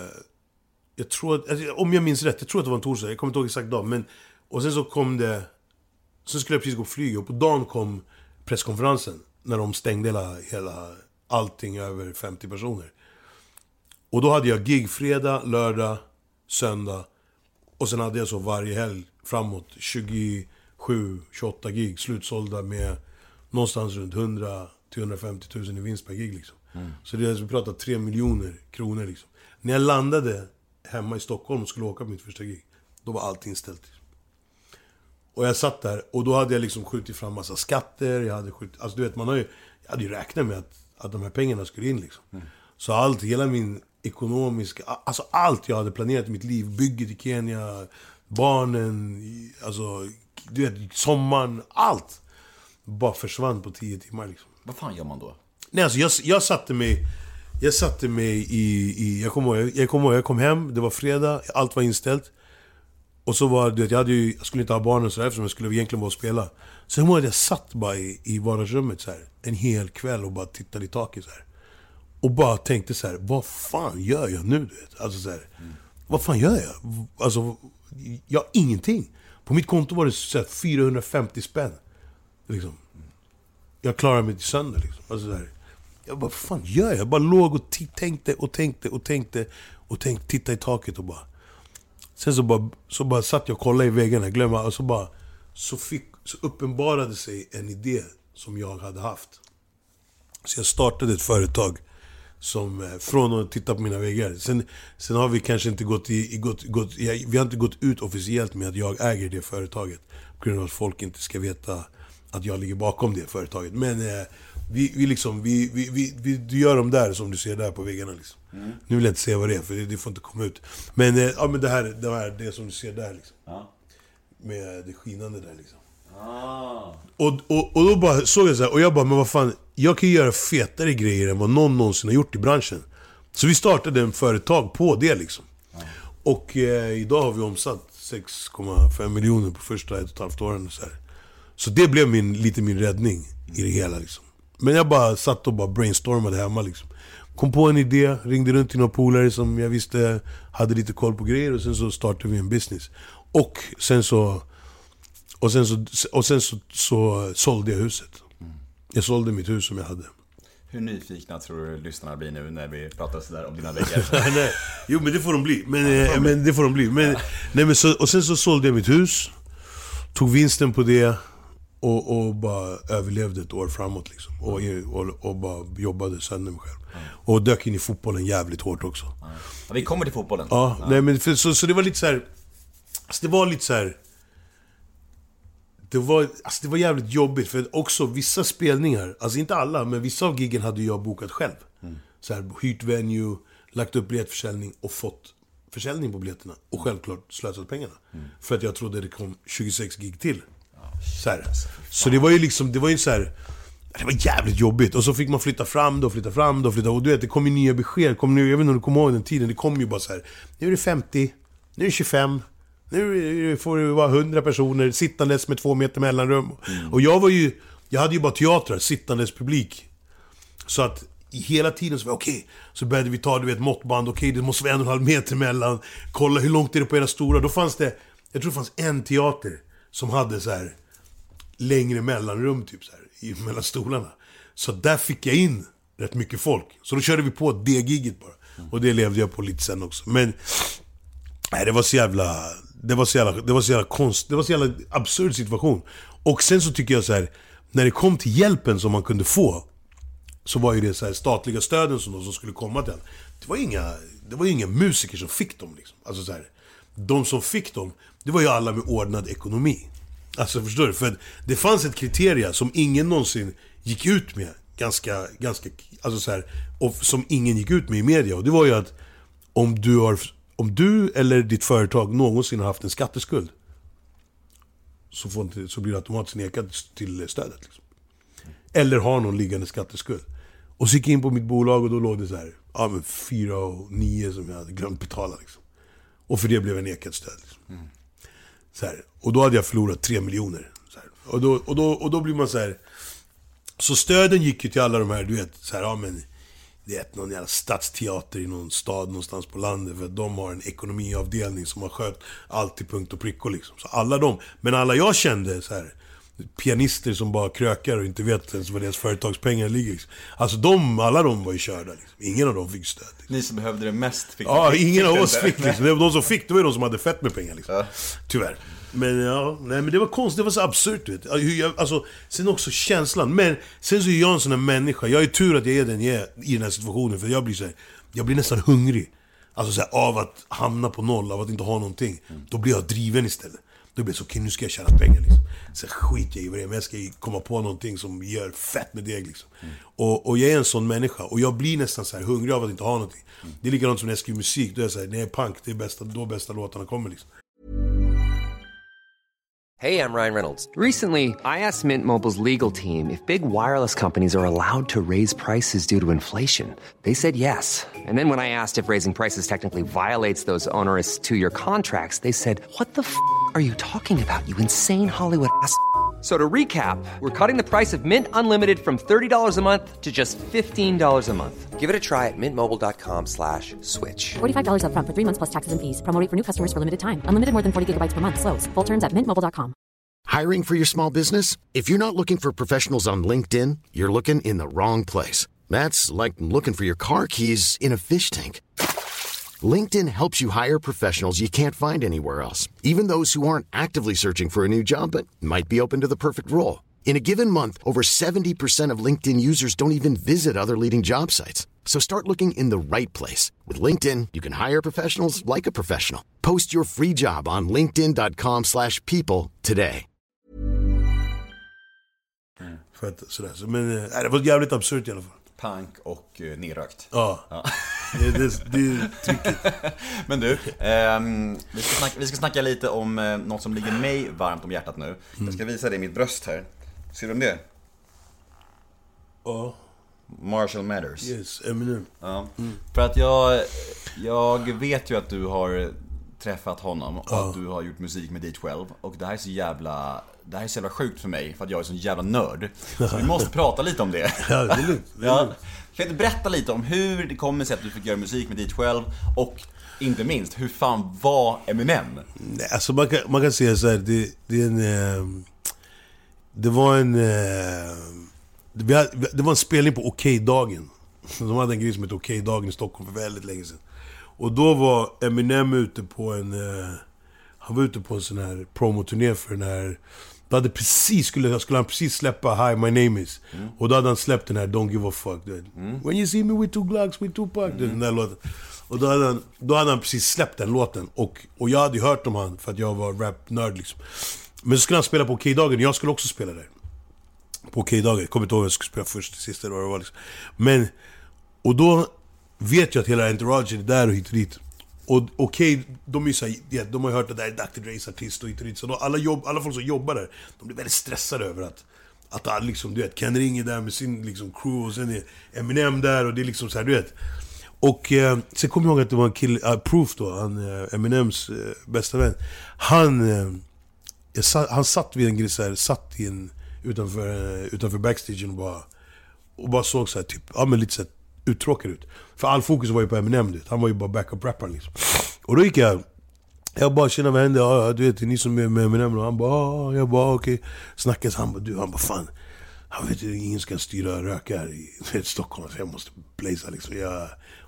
jag tror att, om jag minns rätt, jag tror att det var en torsdag. Jag kommer inte ihåg exakt dag, men och sen så kom det. Sen skulle jag precis gå och flyga och på dagen kom presskonferensen när de stängde hela allting över 50 personer. Och då hade jag gig fredag, lördag, söndag. Och sen hade jag så varje helg framåt 27-28 gig slutsålda med någonstans runt 100-150 000 i vinst per gig liksom. Så det är, vi pratar 3 miljoner kronor liksom. När jag landade hemma i Stockholm och skulle åka på mitt första gig, då var allt inställt. Och jag satt där och då hade jag liksom skjutit fram massa skatter, jag hade alltså du vet, jag hade ju räknat med att de här pengarna skulle in liksom. Så hela min ekonomiska, alltså allt jag hade planerat i mitt liv, bygget i Kenya, barnen, alltså du vet, sommaren, allt bara försvann på 10 timmar liksom. Vad fan gör man då? Nej, alltså jag satte mig i jag kommer ihåg, jag kom hem, det var fredag, allt var inställt. Och så var det, jag skulle inte ha barnen så där, eftersom jag skulle egentligen vara och spela. Sen var jag satt bara i vardagsrummet så här, en hel kväll och bara tittade i taket så här. Och bara tänkte så här, vad fan gör jag nu, du vet? Alltså så här, vad fan gör jag? Alltså, jag har ingenting. På mitt konto var det så här 450 spänn. Liksom. Jag klarade mig till söndag liksom. Alltså så här, jag bara, vad fan gör jag? Jag bara låg och tänkte, tittade i taket och bara. Sen så bara satt jag och kollade i väggarna, glömma, och så uppenbarade sig en idé som jag hade haft. Så jag startade ett företag som, från att titta på mina väggar. Sen har vi kanske inte vi har inte gått ut officiellt med att jag äger det företaget. På grund av att folk inte ska veta att jag ligger bakom det företaget. Men vi gör dem där som du ser där på väggarna liksom. Nu vill jag inte säga vad det är, för det får inte komma ut. Men men det som du ser där liksom. Med det skinande där liksom. Och då bara såg jag så här, och jag bara, men vad fan, jag kan ju göra fetare grejer än vad någon någonsin har gjort i branschen. Så vi startade en företag på det liksom. Och idag har vi omsatt 6,5 miljoner på första 1,5 åren så här. Så det blev lite min räddning i det hela liksom. Men jag bara satt och bara brainstormade hemma liksom. Kom på en idé, ringde runt till några polare som jag visste hade lite koll på grejer, och sen så startade vi en business. Och sen så sålde jag huset. Jag sålde mitt hus som jag hade. Hur nyfikna tror du lyssnarna blir nu när vi pratar sådär om dina väggar? Nej, jo, men det får de bli. Men det får de bli. Och sen så sålde jag mitt hus, tog vinsten på det och bara överlevde ett år framåt liksom. Och bara jobbade sönder mig själv. Och dök in i fotbollen jävligt hårt också. Ja, vi kommer till fotbollen. Ja. Nej, men så det var lite så här. Alltså det var lite så här. Det var jävligt jobbigt, för också vissa spelningar, alltså inte alla, men vissa av giggen hade jag bokat själv. Så här, hyrt venue, lagt upp biljettförsäljning och fått försäljning på biljetterna. Och självklart slösat pengarna. För att jag trodde det kom 26 gig till. Så här. Så det var ju liksom, det var ju så här, det var jävligt jobbigt. Och så fick man flytta fram det. Och du vet, det kom ju nya besked. Jag vet inte om du kommer ihåg den tiden. Det kom ju bara så här, nu är det 50, nu är det 25. Nu får det vara 100 personer sittandes med 2 meter mellanrum. Och jag hade ju bara teatrar, sittandes publik. Så att hela tiden så var okej, så började vi ta, du vet, måttband. Okej, det måste vara 1,5 meter mellan. Kolla hur långt är det på era stora. Då fanns det, jag tror det fanns en teater som hade så här längre mellanrum typ så här, mellan stolarna. Så där fick jag in rätt mycket folk. Så då körde vi på det gigget bara. Och det levde jag på lite sen också. Men nej, det var så jävla... det var så jävla absurd situation. Och sen så tycker jag så här, när det kom till hjälpen som man kunde få, så var ju det så här statliga stöden som skulle komma till. Det var inga musiker som fick dem liksom. Alltså så här, de som fick dem, det var ju alla med ordnad ekonomi. Alltså förstår du? För det fanns ett kriteria som ingen någonsin gick ut med ganska alltså så här, och som ingen gick ut med i media, och det var ju att om du eller ditt företag någonsin har haft en skatteskuld, så blir det automatiskt nekad till stödet liksom. Eller har någon liggande skatteskuld. Och så gick jag in på mitt bolag och då låg det så här, 4 och 9 som jag hade glömt betala liksom. Och för det blev jag nekad stöd liksom. Så här. Och då hade jag förlorat 3 miljoner så här. Och då blir man så här. Så stöden gick ju till alla de här, du vet, så här, men det är någon jävla stadsteater i någon stad någonstans på landet, för att de har en ekonomiavdelning som har skött allt till punkt och prickor liksom. Så alla jag kände så här, pianister som bara krökar och inte vet ens vad deras företagspengar ligger liksom. Alltså alla de var ju körda liksom. Ingen av dem fick stöd liksom. Ni som behövde det mest fick. Ja, ingen av oss fick liksom. De som fick, det var de som hade fett med pengar liksom. Ja. Tyvärr. Men men det var konstigt, det var så absurt, vet. Alltså, sen också känslan. Men sen så är jag en sån här människa. Jag är tur att jag är den jag är i den här situationen. För jag blir nästan hungrig. Alltså så här, av att hamna på noll, av att inte ha någonting. Då blir jag driven istället. Då blir det så, okej, nu ska jag tjäna pengar liksom. Så skit jag i vad det är, men jag ska komma på någonting som gör fett med deg liksom. Och jag är en sån människa. Och jag blir nästan så här hungrig av att inte ha någonting. Det är likadant som när jag skriver musik. Då är jag så här, när jag är punk, det är bästa låtarna kommer liksom. Hey, I'm Ryan Reynolds. Recently, I asked Mint Mobile's legal team if big wireless companies are allowed to raise prices due to inflation. They said yes. And then when I asked if raising prices technically violates those onerous 2-year contracts, they said, "What the f*** are you talking about, you insane Hollywood ass?" So to recap, we're cutting the price of Mint Unlimited from $30 a month to just $15 a month. Give it a try at mintmobile.com/switch. $45 up front for 3 months plus taxes and fees. Promo rate for new customers for limited time. Unlimited more than 40 gigabytes per month. Slows full terms at mintmobile.com. Hiring for your small business? If you're not looking for professionals on LinkedIn, you're looking in the wrong place. That's like looking for your car keys in a fish tank. LinkedIn helps you hire professionals you can't find anywhere else, even those who aren't actively searching for a new job but might be open to the perfect role. In a given month, over 70% of LinkedIn users don't even visit other leading job sites. So start looking in the right place. With LinkedIn, you can hire professionals like a professional. Post your free job on linkedin.com/people today. För att, sådär. Men det var jävligt absurt i alla fall. Punk och nerrökt. Ja. Det är tricket. Men du, vi ska snacka lite om något som ligger mig varmt om hjärtat nu. Jag ska visa dig mitt bröst här. Ser du om det? Ja. Marshall Mathers. Yes, Eminem. Ja. För att jag vet ju att du har träffat honom och att du har gjort musik med D12. Och det här är så jävla sjukt för mig, för att jag är så jävla nörd. Så vi måste prata lite om det. Ja, det är lugnt. Kan du berätta lite om hur det kommer sig att du fick göra musik med D12? Och inte minst, hur fan var Eminem? Nej, alltså man kan säga så här, det var en spelning på Okej-dagen. De hade en grej som hette Okej-dagen i Stockholm för väldigt länge sedan. Och då var Eminem ute på en sån här promoturné för den här. Då hade skulle han precis släppa Hi My Name Is. Och då hade han släppt den här Don't Give A Fuck. When you see me with 2 Glocks, with Tupac. Den där låten. Och då hade han precis släppt den låten. Och jag hade hört om han för att jag var rap-nörd liksom. Men så skulle han spela på Okej-dagen. Jag skulle också spela där. På Okej-dagen. Jag kommer inte ihåg att jag skulle spela först till sist eller vad det var liksom. Men, och då vet jag att hela entourage är där och hit och dit. Och Okej, de är så här, de har hört att det är Dr. Dre's artist och hit och dit. Så då, alla folk som jobbar där, de blir väldigt stressade över att liksom, du vet, Ken Ring är där med sin liksom crew och sen är Eminem där och det är liksom så här, du vet. Och sen kommer jag ihåg att det var en kille, Proof då, Eminems bästa vän. Han satt vid en grej så här, utanför backstagen och bara såg så här, typ, men lite så här uttråkad ut. För all fokus var ju på Eminem, du vet. Han var ju bara backup-rapparen liksom. Och då gick jag bara kände vad hände, du vet, ni som är med Eminem. Och han bara, jag bara okej. Snackas, han bara fan. Han vet ju, ingen ska styra röka här i Stockholm, så jag måste blaza liksom.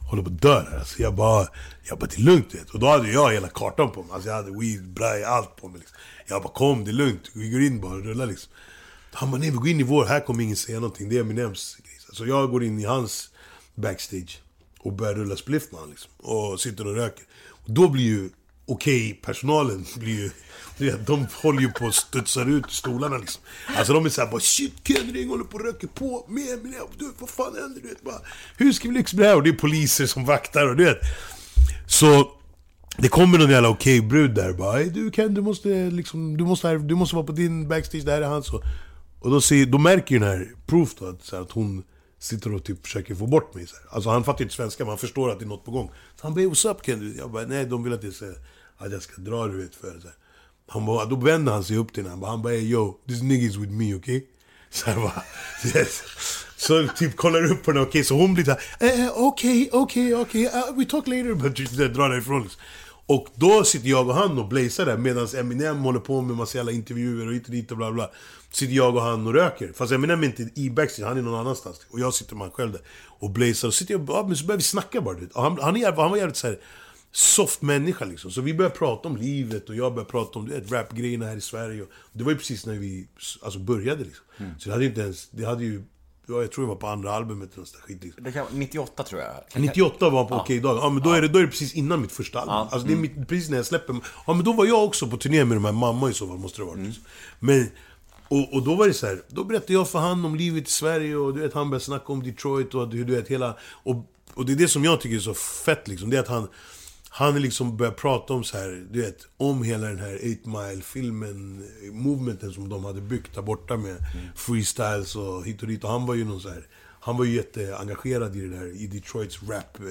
håller på att dö här. Alltså jag bara, det är lugnt vet. Och då hade jag hela kartan på mig. Alltså jag hade weed, braj, allt på mig liksom. Jag bara, kom, det är lugnt. Vi går in bara och rullar liksom. Han bara, nej vi går in i vår, här kommer ingen säga någonting. Det är Eminems gris. Så jag går in i hans backstage och börjar rulla spliff med han liksom. Och sitter och röker. Och då blir ju, personalen blir ju, du vet, de håller ju på och studsar ut stolarna liksom. Alltså de är såhär bara, shit, Kenring håller på och röker på med Eminem. Du, vad fan händer? Du vet, bara, hur ska vi lyckas med det här? Och det är poliser som vaktar och du vet. Så det kommer någon jävla brud där bara, du Ken, du måste vara på din backstage, det här är hans. Och då märker ju den här Proof då, att hon sitter och typ försöker få bort mig så här. Alltså han fattar inte svenska, men han förstår att det är något på gång. Så han bara, what's up Ken? Jag bara, nej, de vill att jag ska dra, du vet, för så här. Han bara, då vänder han sig upp till henne. Han bara, hey, yo, this nigga is with me, okay? Så här bara, yes. Så typ kollar upp på henne, okej, så hon blir såhär, okej, we talk later, but drar därifrån liksom. Och då sitter jag och han och blazar där, medan Eminem håller på med massa jävla intervjuer och hit och dit och bla bla. Sitter jag och han och röker. Fast Eminem är inte i backstage, han är någon annanstans. Och jag sitter med han själv där och blazar. Och sitter jag, men så börjar vi snacka bara. Och han var jävligt så här soft människa liksom. Så vi började prata om livet och jag började prata om rap-grejerna här i Sverige. Och det var ju precis när vi började liksom. Så det hade ju inte ens, det hade ju, jag tror det var på andra albumet och skit liksom. Det kan 98 tror jag. 98 var på Okej-dag. Ja, men då är det precis innan mitt första album. Alltså det är precis när jag släpper. Ja, men då var jag också på turné med de här mamma i så fall, måste det vara liksom. Men och då var det så här, då berättade jag för han om livet i Sverige och du vet, han började snacka om Detroit och du vet hela, och det är det som jag tycker är så fett liksom, det är att han liksom börjar prata om så här, du vet, om hela den här 8 Mile-filmen, movementen som de hade byggt där borta med freestyles och hit och dit. Och han var ju någon så här, han var ju jätteengagerad i det där, i Detroits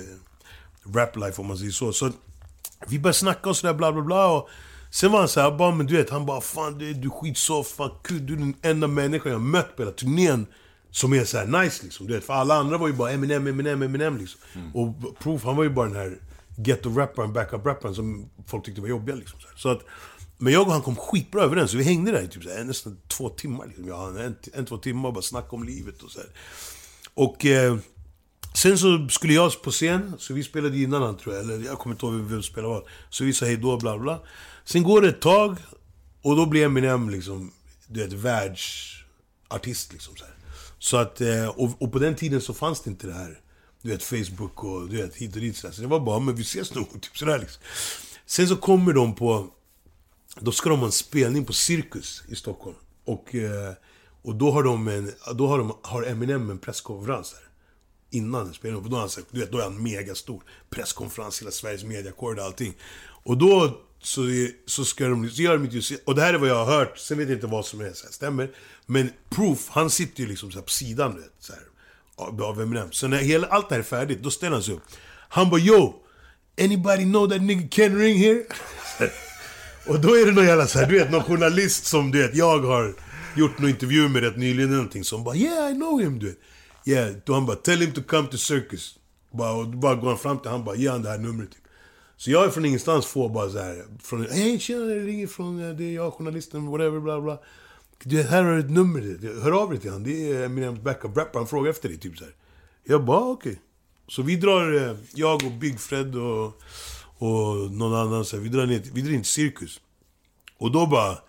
rap life om man säger så. Så vi började snacka och sådär bla bla bla, och sen var han så här, bara, men du vet, han bara, fan du skitsoft, fan kul, du är den enda människan jag mött på hela turnén som är så här nice liksom, du vet, för alla andra var ju bara Eminem liksom. Och Proof, han var ju bara den här ghetto-rapparen, backup-rapparen som folk tyckte var jobbiga liksom. Så att, men jag och han kom skitbra överens, så vi hängde där i typ så här, nästan 2 timmar liksom. Ja, 1-2 timmar och bara snacka om livet och så här. Och sen så skulle jag på scen, så vi spelade innan han tror jag, eller jag kommer inte ihåg vem vi spelade vad. Så vi sa hej då, bla bla. Sen går det ett tag, och då blir Eminem liksom, du vet, världsartist liksom så här. Så att, och på den tiden så fanns det inte det här, du vet, Facebook och du vet, hit och dit så det var bara, men vi ses nog, typ sådär liksom. Sen så kommer de då ska de ha en spelning på Cirkus i Stockholm. Och då har Eminem en presskonferens där innan den spelningen. För då har han sagt, du vet, då är han megastor presskonferens, hela Sveriges mediakår och allting. Och då så ska de, så gör de inte, och det här är vad jag har hört, sen vet jag inte vad som är så här, stämmer. Men Proof, han sitter ju liksom så här på sidan, du vet, så här, av Eminem. Så när allt det här är färdigt, då ställer han sig upp. Han bara, yo, anybody know that nigga Ken Ring here? Och då är det någon jävla så här, du vet, någon journalist som, du vet, jag har gjort någon intervju med rätt nyligen eller någonting, som bara, yeah, I know him, du vet. Yeah, då han bara, tell him to come to Circus. Och bara går han fram till han bara, ge han det här numret typ. Så jag är från ingenstans får bara så här, hej tjena, det ringer från, det är jag, journalisten, whatever, bla bla. Du, här har du ett nummer, hör av dig till han, det är Eminems backup rapper, han frågar efter dig typ så här. Jag bara, okej. Så vi drar, jag och Big Fred och någon annan så här, vi drar in till Cirkus. Och då bara,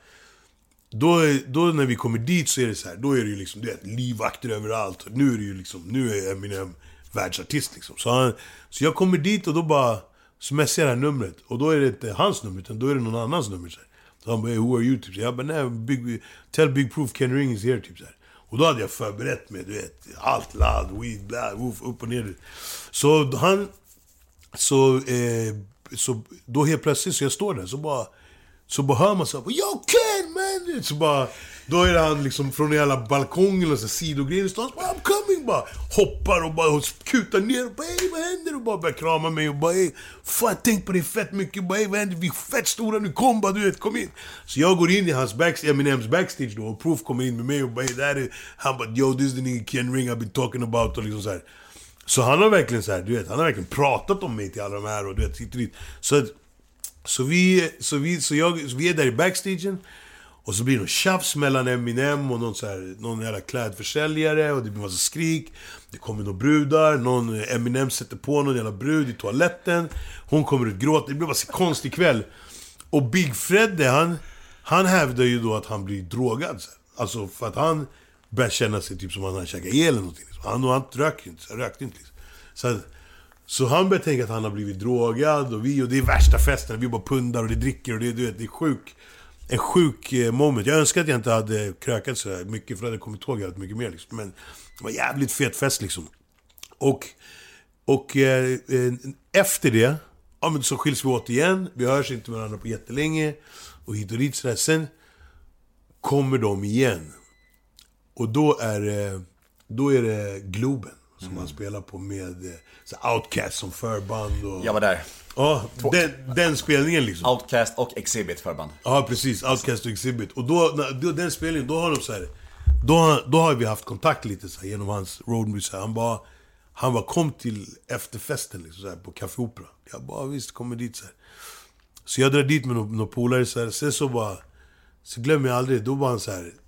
då när vi kommer dit så är det så här, då är det ju liksom, du vet, livvakter överallt. Nu är det ju liksom, nu är Eminem världsartist liksom. Så jag kommer dit och då bara smsar det här numret. Och då är det inte hans nummer, utan då är det någon annans nummer så här. Så han bara, hey, who are you? Typ. Så jag bara, nej, tell Big Proof Ken Ring is here, typ så här. Och då hade jag förberett mig, du vet, allt ladd, weed, bla, woof, upp och ner. Så då helt plötsligt, så jag står där, så bara hör man så här, yo Ken, man! Så bara, då är det han liksom från hela balkongen och så sidogrejen, så han bara, I'm coming, bara hoppar och bara kutar ner och bara, hey, vad händer? Och bara börjar krama mig och bara, hey, fan, tänk på det fett mycket, bara, hey, vad händer? Vi är fett stora nu, kom bara, du vet, kom in. Så jag går in i hans Eminems backstage då, och Proof kommer in med mig och bara, hey, där är, han bara, yo, this is the nigga Ken Ring I've been talking about, och liksom så här. Så han har verkligen så här, du vet, han har verkligen pratat om mig till alla de här, och du vet, hit och dit. Så vi är där i backstagen. Och så blir det någon tjafs mellan Eminem och någon jävla klädförsäljare. Och det blir massa skrik. Det kommer några brudar. Eminem sätter på någon jävla brud i toaletten. Hon kommer ut gråta. Det blir bara så konstig kväll. Och Big Fredde, han hävdar ju då att han blir drogad. Alltså för att han börjar känna sig typ som han har käkat el eller någonting. Han rökte inte liksom. Så han börjar tänka att han har blivit drogad. Och det är värsta festen. Vi bara pundar och det dricker och det är sjuk. En sjuk moment. Jag önskar att jag inte hade krökat så här mycket, för jag hade kommit ihåg allt mycket mer liksom. Men det var jävligt fet fest liksom. Och efter det, ja, men så skiljs vi åt igen. Vi hörs inte med varandra på jättelänge. Och hit och dit sådär. Sen kommer de igen. Och då är det Globen som han spelar på med Outkast som förband. Och... Jag var där. Ja, den spelningen liksom. Outkast och Exhibit förband. Ja, precis. Outkast och Exhibit. Och då den spelningen, då har de så här, då har vi haft kontakt lite så här, genom hans roadmovie. Han var kom till efterfesten liksom, så här, på Café Opera. Jag bara, visst, kommer dit så här. Så jag drar dit med några polare så här. Sen så glömmer jag aldrig. Då var han så här.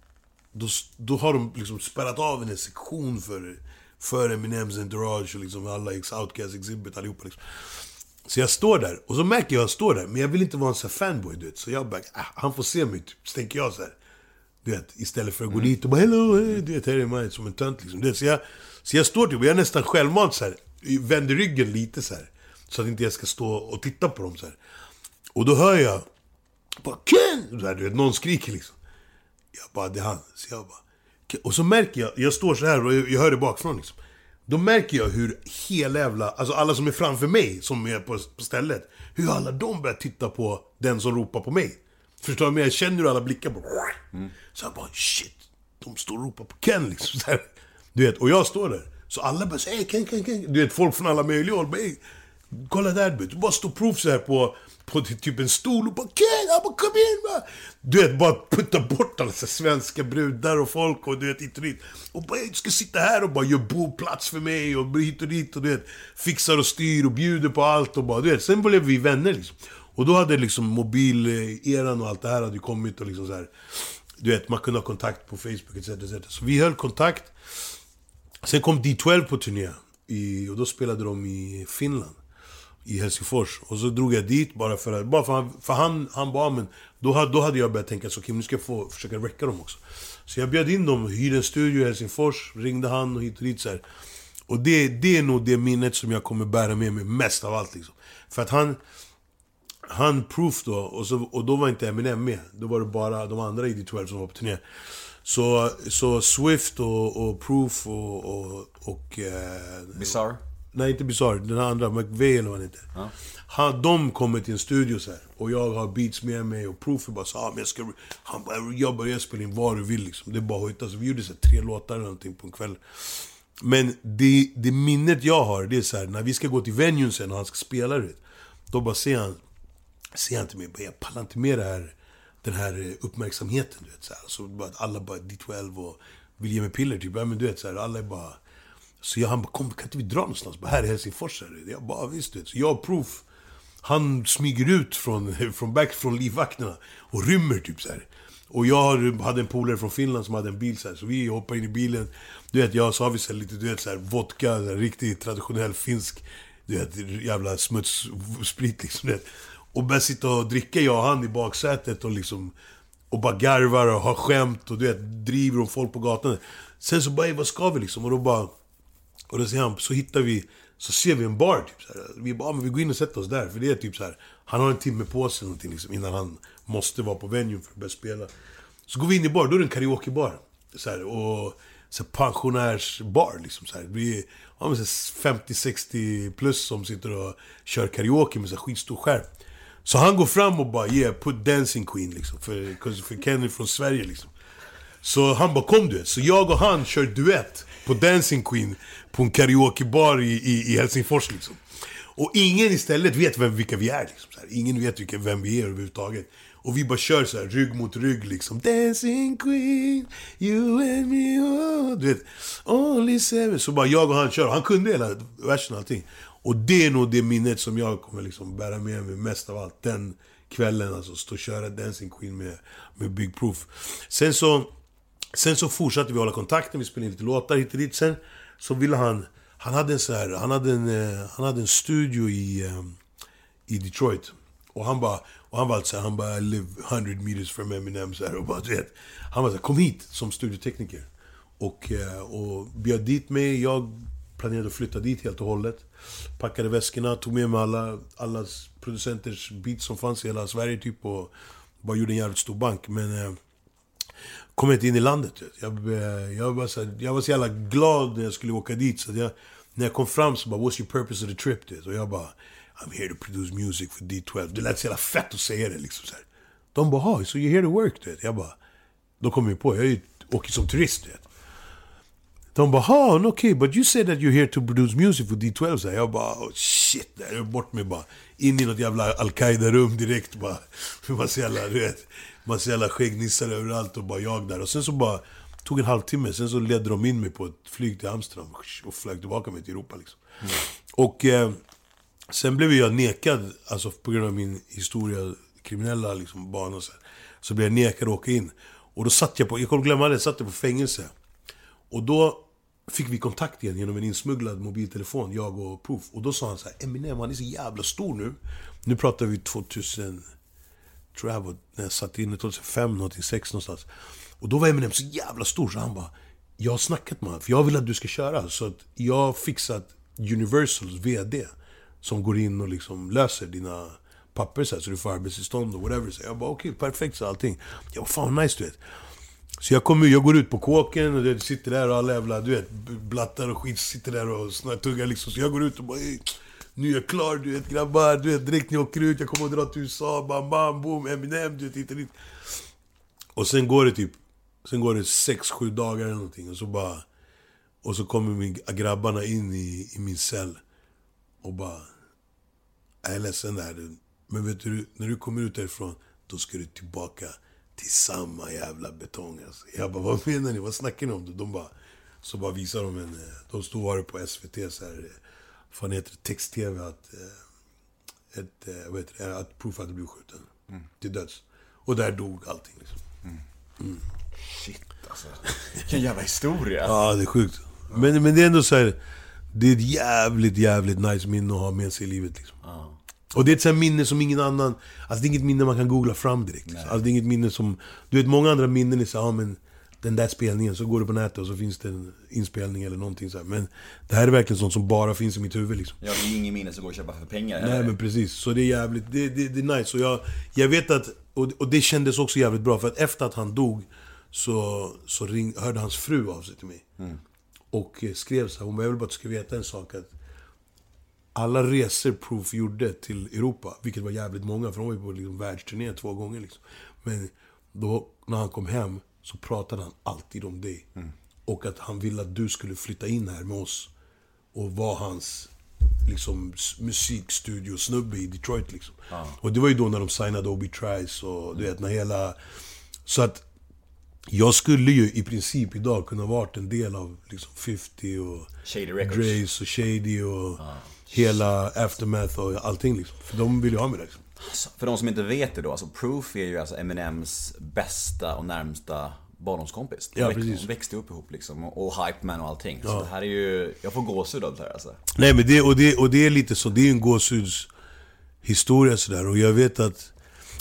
Då har de liksom spärrat av en sektion för Eminems entourage och liksom alla Outkast, Exhibit, allihopa liksom. Så jag står där, och så märker jag står där, men jag vill inte vara en sån här fanboy, du vet. Så jag bara, han får se mig typ, så tänker jag så här, du vet, istället för att gå dit och bara, hello, du vet, här är mig som en tönt liksom. Det, så jag står typ, och jag är nästan självmant så här, vänder ryggen lite så här, så att inte jag ska stå och titta på dem så här. Och då hör jag bara, Ken! Så här, du vet, någon skriker liksom. Jag bara, det är han. Så jag bara, Ken. Och så märker jag står så här och jag hör det bakifrån liksom. Då märker jag hur hela jävla, alltså alla som är framför mig, som är på stället, hur alla de börjar titta på den som ropar på mig. Förstår du? Men jag känner hur alla blickar på. Så jag bara, shit, de står och ropar på Ken liksom. Så här. Du vet, och jag står där. Så alla bara säger, Ken. Du vet, folk från alla möjliga håll bara, kolla där, du bara står proof så här på typ en stol och bara, Ken, jag bara, kom in va. Du vet, bara putta bort alla så svenska brudar och folk och du vet, hit och dit. Och bara, du ska sitta här och bara gör boplats för mig och hit och dit och du vet, fixar och styr och bjuder på allt och bara, du vet, sen blev vi vänner liksom. Och då hade liksom mobileran och allt det här hade kommit och liksom så här, du vet, man kunde ha kontakt på Facebook etc. Så vi höll kontakt. Sen kom D12 på turné och då spelade de i Finland, i Helsingfors. Och så drog jag dit bara för han bara, men då hade jag börjat tänka så okej, nu ska jag få försöka räcka dem också. Så jag bjöd in dem, hyrde en studio i Helsingfors, ringde han och hit och dit så här. Och det är nog det minnet som jag kommer bära med mig mest av allt liksom. För att han Proof då, och då var inte Eminem med. Då var det bara de andra i D12 som var på turné. Så Swift och Proof och Bizarre? Nej, inte Bizarre, den andra, McVeigh eller vad han heter. Ja. De kommer till en studio så här, och jag har beats med mig och Proof är bara så men jag börjar spela in vad du vill liksom. Det är bara att hojta. Så vi gjorde så här 3 låtar eller någonting på en kväll. Men det minnet jag har, det är så här, när vi ska gå till venuen sen och han ska spela det, då bara ser han till mig, jag pallar inte med den här uppmärksamheten, du vet så här. Så bara, alla bara D12 och vill ge mig piller typ, men du vet så här, alla är bara. Så han bara, kan inte vi dra någonstans? Bara, här i Helsingfors. Jag bara, visst du vet. Så jag och Proof, han smyger ut från livvakterna och rymmer typ så här. Och jag hade en polare från Finland som hade en bil så här. Så vi hoppar in i bilen. Du vet, så har vi så här, lite, du vet så här, vodka, så här, riktigt traditionell finsk, du vet, jävla smutssprit liksom, du vet. Och börjar sitta och dricka, jag och han i baksätet och liksom, och bara garvar och har skämt och du vet, driver om folk på gatan. Sen så bara, vad ska vi liksom? Och då säger han, så ser vi en bar typ så här. Vi bara, men vi går in och sätter oss där. För det är typ så här, han har en timme på sig någonting liksom, innan han måste vara på venuen för att börja spela. Så går vi in i bar, då är det en karaokebar så här, och så pensionärsbar liksom så här. Vi är 50-60 plus som sitter och kör karaoke med så här skitstor skärm. Så han går fram och bara, put Dancing Queen liksom, för Kenny från Sverige liksom. Så han bara, kom du vet. Så jag och han kör duett på Dancing Queen på en karaokebar i Helsingfors liksom. Och ingen istället vet vilka vi är liksom, så här. Ingen vet vem vi är överhuvudtaget. Och vi bara kör så här, rygg mot rygg liksom. Dancing Queen, you and me, oh. Du vet, only 7. Så bara jag och han kör. Han kunde hela versen och allting. Och det är nog det minnet som jag kommer liksom bära med mig mest av allt. Den kvällen, alltså stå och köra Dancing Queen med Big Proof. Sen så fortsatte vi hålla kontakten, vi spelade in lite låtar hit och dit. Sen så ville han hade en studio i Detroit. Och han var alltså han bara I live 100 meters from Eminem så här, och bara vet. Han var så här, kom hit som studiotekniker. Och bjöd dit mig. Jag planerade att flytta dit helt och hållet. Packade väskorna, tog med mig alla producenters beats som fanns i hela Sverige typ, och bara gjorde en jävligt stor bank. Men kom inte in i landet. Jag var så jävla glad när jag skulle åka dit, så när jag kom fram så bara, what's your purpose of the trip? Och jag bara, I'm here to produce music for D12. Det lät så jävla fett att säga det liksom så här. De bara, so you're here to work? Jag bara, då kom jag på, jag åker som turist. De bara, okay, but you said that you're here to produce music for D12. Så jag bara, shit, jag är bort med bara in i något jävla Al-Qaida-rum direkt. Bara, man ser alla skäggnissar överallt och bara jag där. Och sen så bara tog en halvtimme, sen så ledde de in mig på ett flyg till Amsterdam och flög tillbaka mig till Europa liksom. Och sen blev jag nekad, alltså på grund av min historia, kriminella liksom, bana så blev jag nekad att åka in. Och då satt jag kommer glömma det, satt jag på fängelse. Och då fick vi kontakt igen genom en insmugglad mobiltelefon, jag och Proof. Och då sa han så här, Eminem, han är så jävla stor nu. Nu pratar vi 2000, tror jag var, när jag satt inne 2005, 2006 någonstans. Och då var Eminem så jävla stor, så han bara, jag har snackat med honom, för jag vill att du ska köra. Så att jag har fixat Universals VD som går in och liksom löser dina papper så du får arbetstillstånd och whatever. Så jag bara, okej, perfekt, så allting. Jag var fan nice, du vet. Så jag går ut på kåken och det sitter där och alla jävla, du vet, blattar och skit sitter där och tuggar liksom. Så jag går ut och bara, nu är jag klar, du vet, grabbar, du vet, direkt när jag åker ut, jag kommer att dra till USA, bam, bam, boom, Eminem, du vet, hit och dit. Och sen går det 6-7 dagar eller någonting, och så kommer grabbarna in i min cell och bara, jag är ledsen där, men vet du, när du kommer ut därifrån, då ska du tillbaka till samma jävla betong alltså. Jag bara, vad menar ni? Vad snackar ni om? Så bara visar de de stod var det på SVT så här, fan heter det, text-tv att Proof hade blivit skjuten till döds. Och där dog allting liksom. Shit alltså. Vilken jävla historia. Ja, det är sjukt. Men det är ändå så här, det är ett jävligt nice minne att ha med sig i livet liksom. Och det är ett sånt minne som ingen annan, alltså det är inget minne man kan googla fram direkt. Alltså det är inget minne som, du vet, många andra minnen är så, men den där spelningen, så går du på nätet och så finns det en inspelning eller någonting så här. Men det här är verkligen sånt som bara finns i mitt huvud liksom. Ja, det är ingen minne som går att köpa för pengar. Nej, men precis, så det är jävligt, det är nice. Och jag vet att, och det kändes också jävligt bra, för att efter att han dog så hörde hans fru av sig till mig. Och skrev så här, hon bara, jag vill bara att du ska veta en sak, att alla resor Proof gjorde till Europa, vilket var jävligt många, för de var ju på liksom världsturné 2 gånger liksom. Men då, när han kom hem, så pratade han alltid om dig. Och att han ville att du skulle flytta in här med oss och vara hans liksom musikstudio-snubbe i Detroit liksom. Och det var ju då när de signade Obi Trice och du vet, när hela... Så att jag skulle ju i princip idag kunna varit en del av liksom 50 och Shady Records, Grace och Shady och hela Aftermath och allting liksom. För de vill ju ha mig där liksom. Alltså, för de som inte vet det då, alltså Proof är ju alltså Eminems bästa och närmsta barndomskompis. De växte upp ihop liksom, och Hype Man och allting. Så det här är ju, jag får gåshud av det här alltså. Nej, men det är lite så, det är en gåshuds historia sådär. Och jag vet att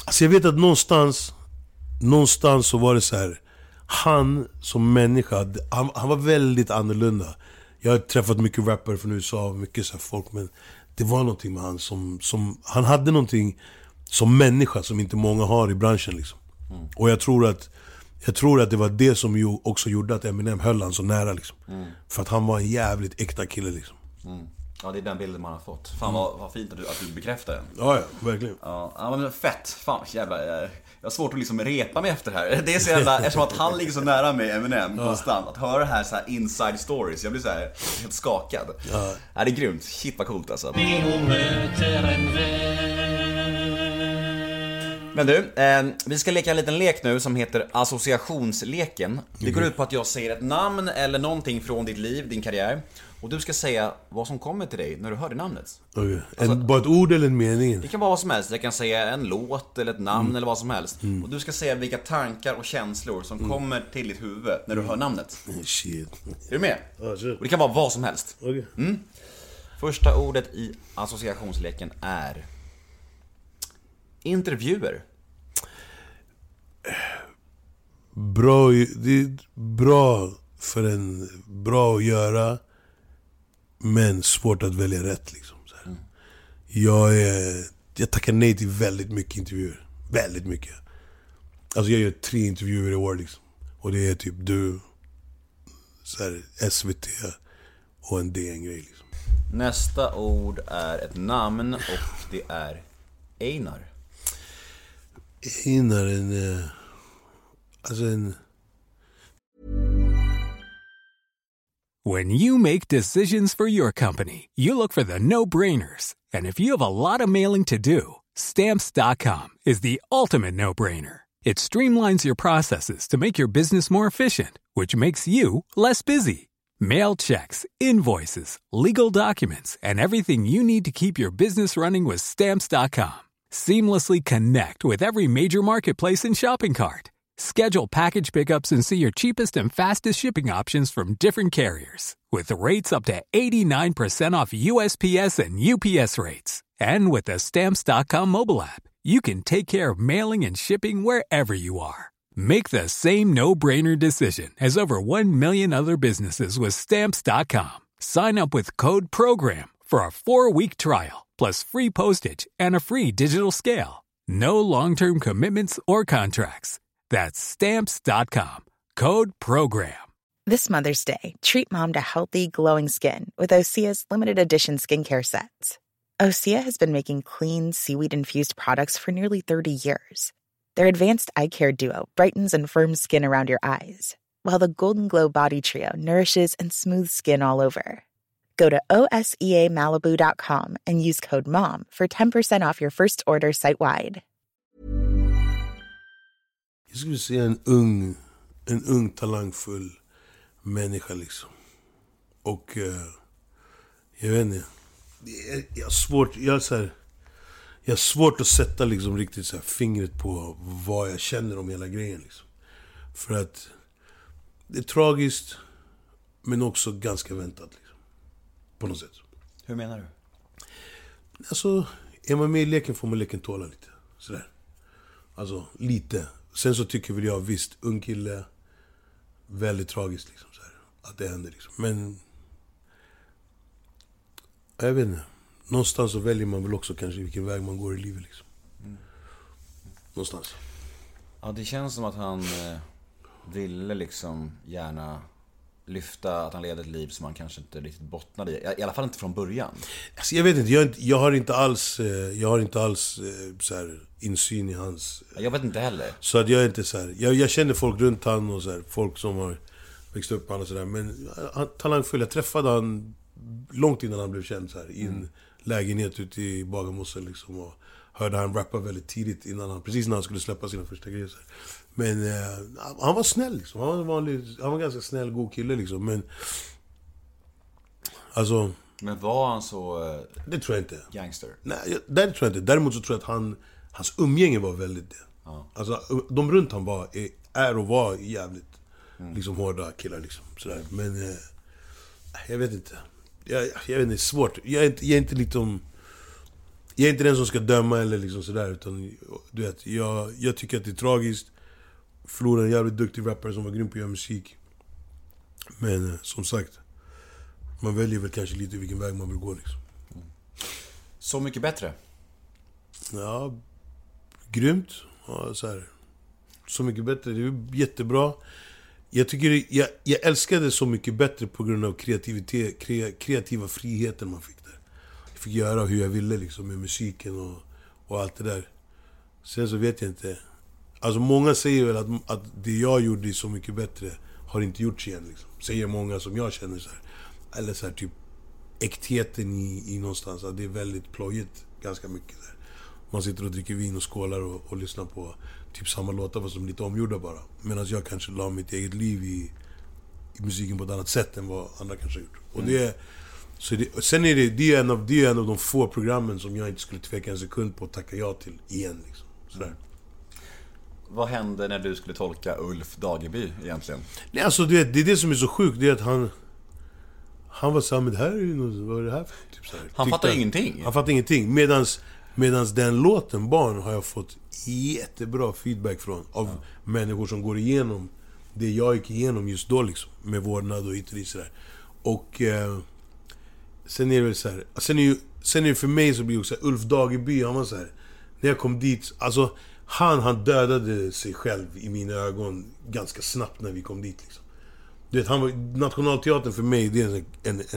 någonstans så var det så här. Han som människa, han var väldigt annorlunda. Jag har träffat mycket rappare från USA, mycket så här folk, men det var någonting med han som han hade någonting som människa som inte många har i branschen liksom. Och jag tror att det var det som ju också gjorde att Eminem höll han så nära liksom. För att han var en jävligt äkta kille liksom. Ja, det är den bilden man har fått. Fan vad fint att du bekräftar den. Ja, verkligen. Ja, men fett. Fan, jävla... Jag har svårt att liksom repa mig efter det här. Det är så jävla... Eftersom att han ligger så nära mig, Eminem, konstant. Att höra det här så här inside stories. Jag blir så här helt skakad. Ja, det är grymt. Shit vad coolt alltså. Men du, vi ska leka en liten lek nu som heter associationsleken. Det går ut på att jag säger ett namn eller någonting från ditt liv, din karriär. Och du ska säga vad som kommer till dig när du hör det namnet. Okay. Alltså, bara ett ord eller en mening? Det kan vara vad som helst. Jag kan säga en låt eller ett namn eller vad som helst. Och du ska säga vilka tankar och känslor som kommer till ditt huvud när du hör namnet. Shit. Är du med? Sure. Och det kan vara vad som helst. Okay. Första ordet i associationsleken är intervjuer. Bra, det är bra för en, bra att göra, men svårt att välja rätt liksom. Så här. Jag tackar nej till väldigt mycket intervjuer. Väldigt mycket. Alltså jag gör 3 intervjuer i år liksom. Och det är typ du, så här, SVT och en DN-grej liksom. Nästa ord är ett namn och det är Einar. Einar en... Alltså en... When you make decisions for your company, you look for the no-brainers. And if you have a lot of mailing to do, Stamps.com is the ultimate no-brainer. It streamlines your processes to make your business more efficient, which makes you less busy. Mail checks, invoices, legal documents, and everything you need to keep your business running with Stamps.com. Seamlessly connect with every major marketplace and shopping cart. Schedule package pickups and see your cheapest and fastest shipping options from different carriers. With rates up to 89% off USPS and UPS rates. And with the Stamps.com mobile app, you can take care of mailing and shipping wherever you are. Make the same no-brainer decision as over 1 million other businesses with Stamps.com. Sign up with code PROGRAM for a 4-week trial, plus free postage and a free digital scale. No long-term commitments or contracts. That's Stamps.com. Code PROGRAM. This Mother's Day, treat Mom to healthy, glowing skin with Osea's limited edition skincare sets. Osea has been making clean, seaweed-infused products for nearly 30 years. Their advanced eye care duo brightens and firms skin around your eyes, while the Golden Glow Body Trio nourishes and smooths skin all over. Go to OSEAMalibu.com and use code MOM for 10% off your first order site-wide. Jag skulle säga en ung talangfull människa liksom. Och jag vet inte. Jag har svårt att sätta liksom riktigt så här fingret på vad jag känner om hela grejen liksom. För att det är tragiskt, men också ganska väntat liksom. På något sätt. Hur menar du? Alltså, är man med i leken får man leken tåla lite. Sådär. Alltså, lite. Sen så tycker väl jag visst, ung kille, väldigt tragiskt liksom så här, att det händer liksom. Men jag vet inte. Någonstans så väljer man väl också kanske vilken väg man går i livet liksom. Någonstans. Ja, det känns som att han ville liksom gärna lyfta att han leder ett liv som han kanske inte riktigt bottnade i alla fall inte från början. Alltså, jag vet inte, jag har inte alls så här insyn i hans... Jag vet inte heller. Så att jag är inte så här, jag känner folk runt han och så här, folk som har växt upp han och sådär, men han talangfull. Jag träffade han långt innan han blev känd så här, i en lägenhet ute i Bagarmossen liksom, och hörde han rappa väldigt tidigt precis när han skulle släppa sina första grejer så här. Men han var snäll liksom. Han var ganska snäll, god kille liksom, men alltså... Men var han så... det tror jag inte. Gangster? Nej, det tror jag inte. Däremot så tror jag att hans umgänge var väldigt det. Ja. Alltså, de runt han var jävligt liksom hårda killar liksom, sådär. Men jag vet inte. Jag vet inte, det är svårt. Jag är inte liksom... Jag är inte den som ska döma eller liksom sådär, utan du vet, jag tycker att det är tragiskt. Förlorade en jävligt duktig rappare som var grym på att göra musik. Men som sagt, man väljer väl kanske lite vilken väg man vill gå liksom. Så mycket bättre? Ja, grymt. Ja, så mycket bättre, det är jättebra. Jag tycker jag älskade Så mycket bättre på grund av kreativa friheten man fick där. Jag fick göra hur jag ville liksom, med musiken och allt det där. Sen så vet jag inte. Alltså många säger väl att det jag gjorde är Så mycket bättre har inte gjorts igen liksom. Säger många som jag känner så här. Eller så här, typ äktheten i någonstans, att det är väldigt plojigt ganska mycket där. Man sitter och dricker vin och skålar och lyssnar på typ samma låtar fast som lite omgjorda bara. Medan jag kanske la mitt eget liv i musiken på ett annat sätt än vad andra kanske har gjort. Och sen är det är en av de få programmen som jag inte skulle tveka en sekund på att tacka ja till igen liksom. Sådär. Vad hände när du skulle tolka Ulf Dageby egentligen? Nej, alltså det är det som är så sjukt, det är att han var såhär, men det här är ju något, vad är det här för typ så här. Han fattar ingenting. Han fattar ingenting. Medans den låten, Barn, har jag fått jättebra feedback från av människor som går igenom det jag gick igenom just då liksom, med vårdnad och ytterligare sådär. Och sen är det väl så här, sen är det för mig så blir det också Ulf Dageby, han var så här, när jag kom dit, alltså han dödade sig själv i mina ögon ganska snabbt när vi kom dit liksom. Du vet, han var Nationalteatern för mig, det är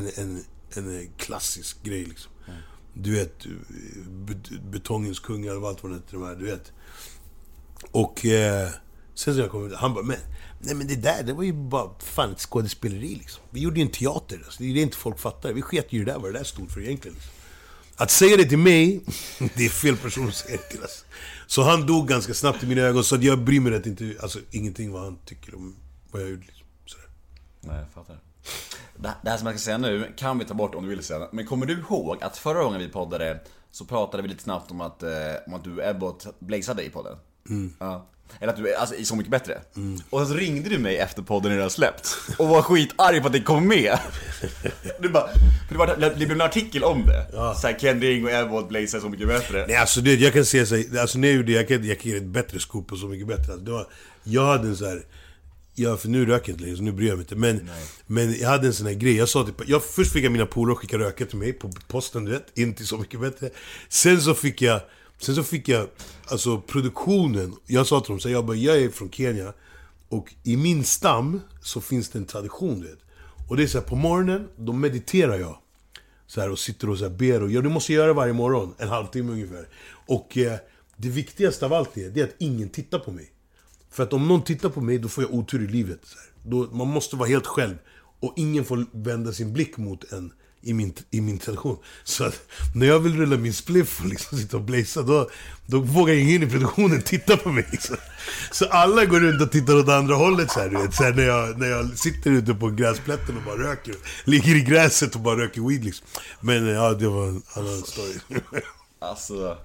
en klassisk grej liksom. Du vet, betongens kungar och allt vad det heter, de här, du vet. Och sen så jag kom ut, han bara, men det var ju bara fan ett skådespeleri liksom. Vi gjorde ju en teater, alltså. Det är det inte folk fattar. Vi sket ju det där, vad det där stod för egentligen liksom. Att säga det till mig, det är fel person att säga det till oss. Så han dog ganska snabbt i mina ögon, så att jag bryr mig rätt inte, alltså ingenting vad han tycker om vad jag gjorde liksom. Sådär. Nej, jag fattar. Det här som jag ska säga nu kan vi ta bort om du vill säga. Men kommer du ihåg att förra gången vi poddade så pratade vi lite snabbt om att du Ebbot blazade i podden? Ja. Eller att du är alltså, Så mycket bättre. Och sen så ringde du mig efter podden när det hade släppt och var skitarg på att det kom med. Du bara, för det blev en artikel om det. Ja. Så här, Ken Ring och Ebbot blazade Så mycket bättre. Nej, alltså det, jag kan säga så här, alltså när jag gjorde det, jag kan ge ett bättre scoop på Så mycket bättre. Alltså, jag hade en så här, för nu röker jag inte längre, så nu bryr jag mig inte. Men jag hade en sån här grej. Jag sa typ, först fick jag mina polare skicka röka till mig på posten, du vet, inte Så mycket bättre. Sen så fick jag alltså produktionen. Jag sa till dem så här, jag är från Kenya och i min stam så finns det en tradition, du vet. Och det är så här, på morgonen då mediterar jag så här, och sitter och så här ber och du måste göra det varje morgon, en halvtimme ungefär. Och det viktigaste av allt är att ingen tittar på mig. För att om någon tittar på mig, då får jag otur i livet. Så här. Då, man måste vara helt själv. Och ingen får vända sin blick mot en i min tradition. Så att när jag vill rulla min spliff och liksom sitta och blaza, då vågar ingen i produktionen titta på mig. Liksom. Så alla går runt och tittar åt andra hållet. Så här, du vet. Så här, när jag sitter ute på gräsplätten och bara röker. Ligger i gräset och bara röker weed. Liksom. Men ja, det var en annan story. Alltså...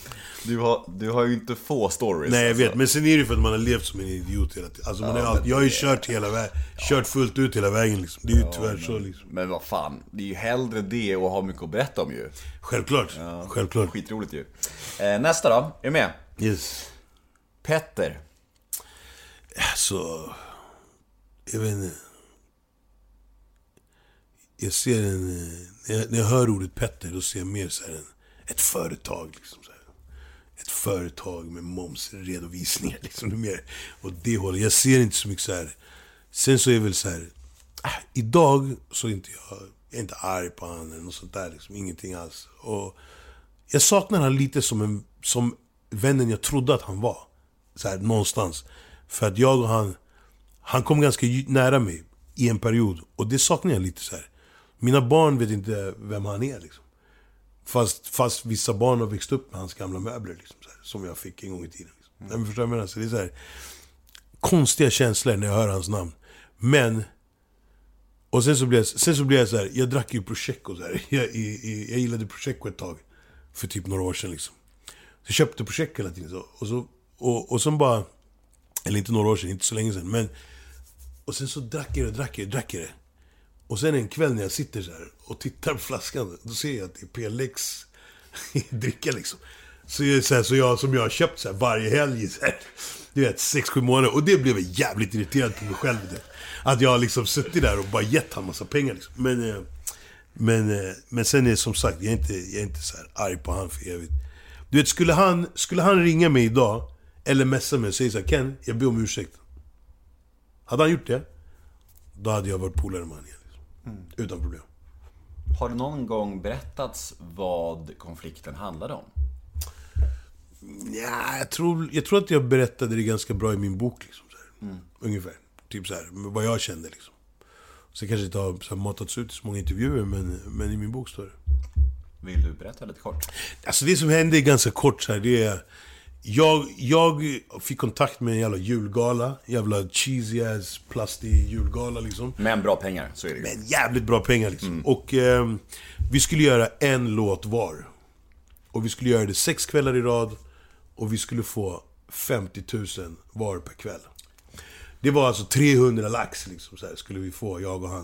Du har ju inte få stories. Nej, jag vet, men sen är det för att man har levt som en idiot hela tiden. Alltså jag har ju kört hela vägen, kört fullt ut hela vägen liksom. Det är ju tyvärr så liksom. Men vad fan, det är ju hellre det och ha mycket att berätta om ju. Självklart, självklart. Skitroligt ju. Nästa då, är du med? Yes. Petter. Alltså, jag vet inte. Jag ser när jag hör ordet Petter, då ser jag mer så här ett företag liksom så här. Ett företag med momsredovisningar liksom mer. Och det håller. Jag ser inte så mycket så här. Sen så är det väl så här. Idag så är jag är inte arg på han eller något sånt där liksom. Ingenting alls. Och jag saknar han lite som vännen jag trodde att han var. Så här någonstans. För att jag och han kom ganska nära mig i en period. Och det saknar jag lite så här. Mina barn vet inte vem han är liksom. Fast vissa barn har växt upp med hans gamla möbler liksom, så här, som jag fick en gång i tiden liksom. Men förstår jag menar, så det är så här konstiga känslor när jag hör hans namn. Men och sen så blir jag så här, jag drack ju Prosecco så här. Jag gillade Prosecco ett tag för typ några år sedan liksom. Så jag köpte Prosecco hela tiden så och så bara, eller inte några år sedan, inte så länge sedan, men och sen så drack jag det. Och sen en kväll när jag sitter så här och tittar på flaskan, då ser jag att det är PLX dricka liksom. Så jag som jag har köpt så här varje helg så här, du vet, 6-7 månader. Och det blev jag jävligt irriterad på mig själv. Det. Att jag har liksom suttit där och bara gett han massa pengar liksom. Men sen är det som sagt, jag är inte så här arg på han för evigt. Du vet, skulle han ringa mig idag eller messa mig och säga så här, Ken, jag ber om ursäkt. Hade han gjort det, då hade jag varit polare med han igen. Utan problem. Har det någon gång berättats vad konflikten handlade om? Ja, jag tror att jag berättade det ganska bra i min bok liksom, så här. Ungefär. Typ så här, vad jag kände liksom. Så kanske inte har så här matats ut i så många intervjuer, men i min bok står det. Vill du berätta lite kort? Alltså det som hände är ganska kort så här, det är... Jag fick kontakt med en jävla julgala. Jävla cheesy ass plastig julgala liksom. Men bra pengar, så är det ju. Men jävligt bra pengar liksom. Och vi skulle göra en låt var. Och vi skulle göra det 6 kvällar i rad. Och vi skulle få 50 000 var per kväll. Det var alltså 300 lax liksom, så här, skulle vi få, jag och han.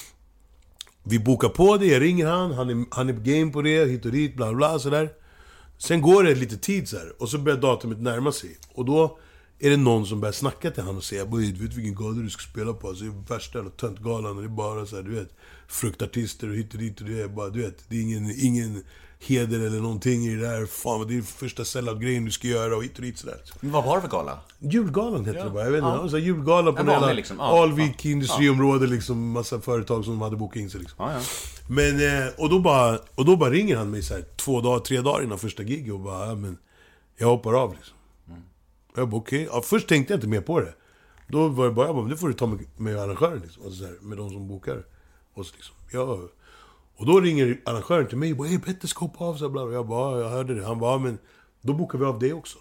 Vi bokar på det, jag ringer han är game på det, hit och dit, bla bla, sådär. Sen går det lite tid så här, och så börjar datumet närma sig. Och då är det någon som börjar snacka till han och säga: "Boy, du vet vilken gala du ska spela på? Alltså, det är värsta jävla töntgalan, och det är bara så här, du vet, fruktartister och hit och dit, och det är bara, du vet, det är ingen heder eller någonting i det där. Fan, det är första sellout-grejen du ska göra och hit och dit sådär." Men vad var det för gala? Julgalan heter det bara, jag vet inte. Så julgala på några liksom. Alvik industriområde liksom, massa företag som hade bokat in sig liksom. Men, och då bara ringer han mig så här 2-3 dagar innan första gig och bara, ja, men jag hoppar av liksom. Jag bara, okej. Ja, först tänkte jag inte mer på det. Då var det bara, jag bara, det får du ta med arrangören liksom, alltså så här, med de som bokar oss liksom. Och då ringer arrangören till mig och bara, hej, Petter ska hoppa av, så bla bla. Jag bara, jag hörde det. Han bara, men då bokar vi av det också.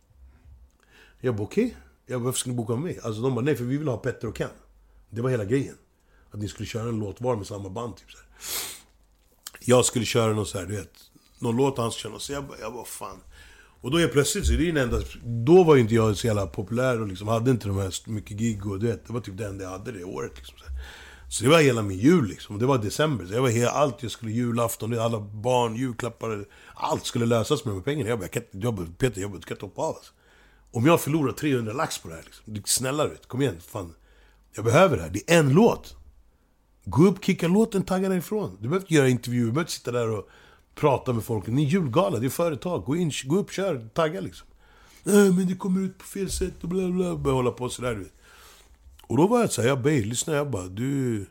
Jag bara, okej. Jag bara, varför ska ni boka av mig? Alltså de bara, nej, för vi vill ha Petter och Ken. Det var hela grejen. Att ni skulle köra en låt var med samma band typ så här. Jag skulle köra någon så här, du vet, någon låt han skulle köra, så jag bara, fan. Och då är plötsligt så är det ju den enda, då var ju inte jag så jävla populär och liksom hade inte de här mycket gig och du vet, det var typ det enda jag hade det året liksom så här. Så det var hela min jul liksom, det var december, så jag var allt, jag skulle julafton, alla barn, julklappar, allt skulle lösas med pengarna. Jag bara, Peter, jag kan hoppa av alltså. Om jag förlorar 300 lax på det här liksom, snälla vet, kom igen, fan. Jag behöver det här, det är en låt. Gå upp, kicka låten, tagga därifrån. Du behöver inte göra intervjuer, du behöver inte sitta där och prata med folk. Ni är julgala, det är företag. Gå upp, kör, tagga liksom. Nej, men det kommer ut på fel sätt och bla bla, börja hålla på sådär, du vet. Och då var jag så här, jag bara, lyssna, jag bara, du,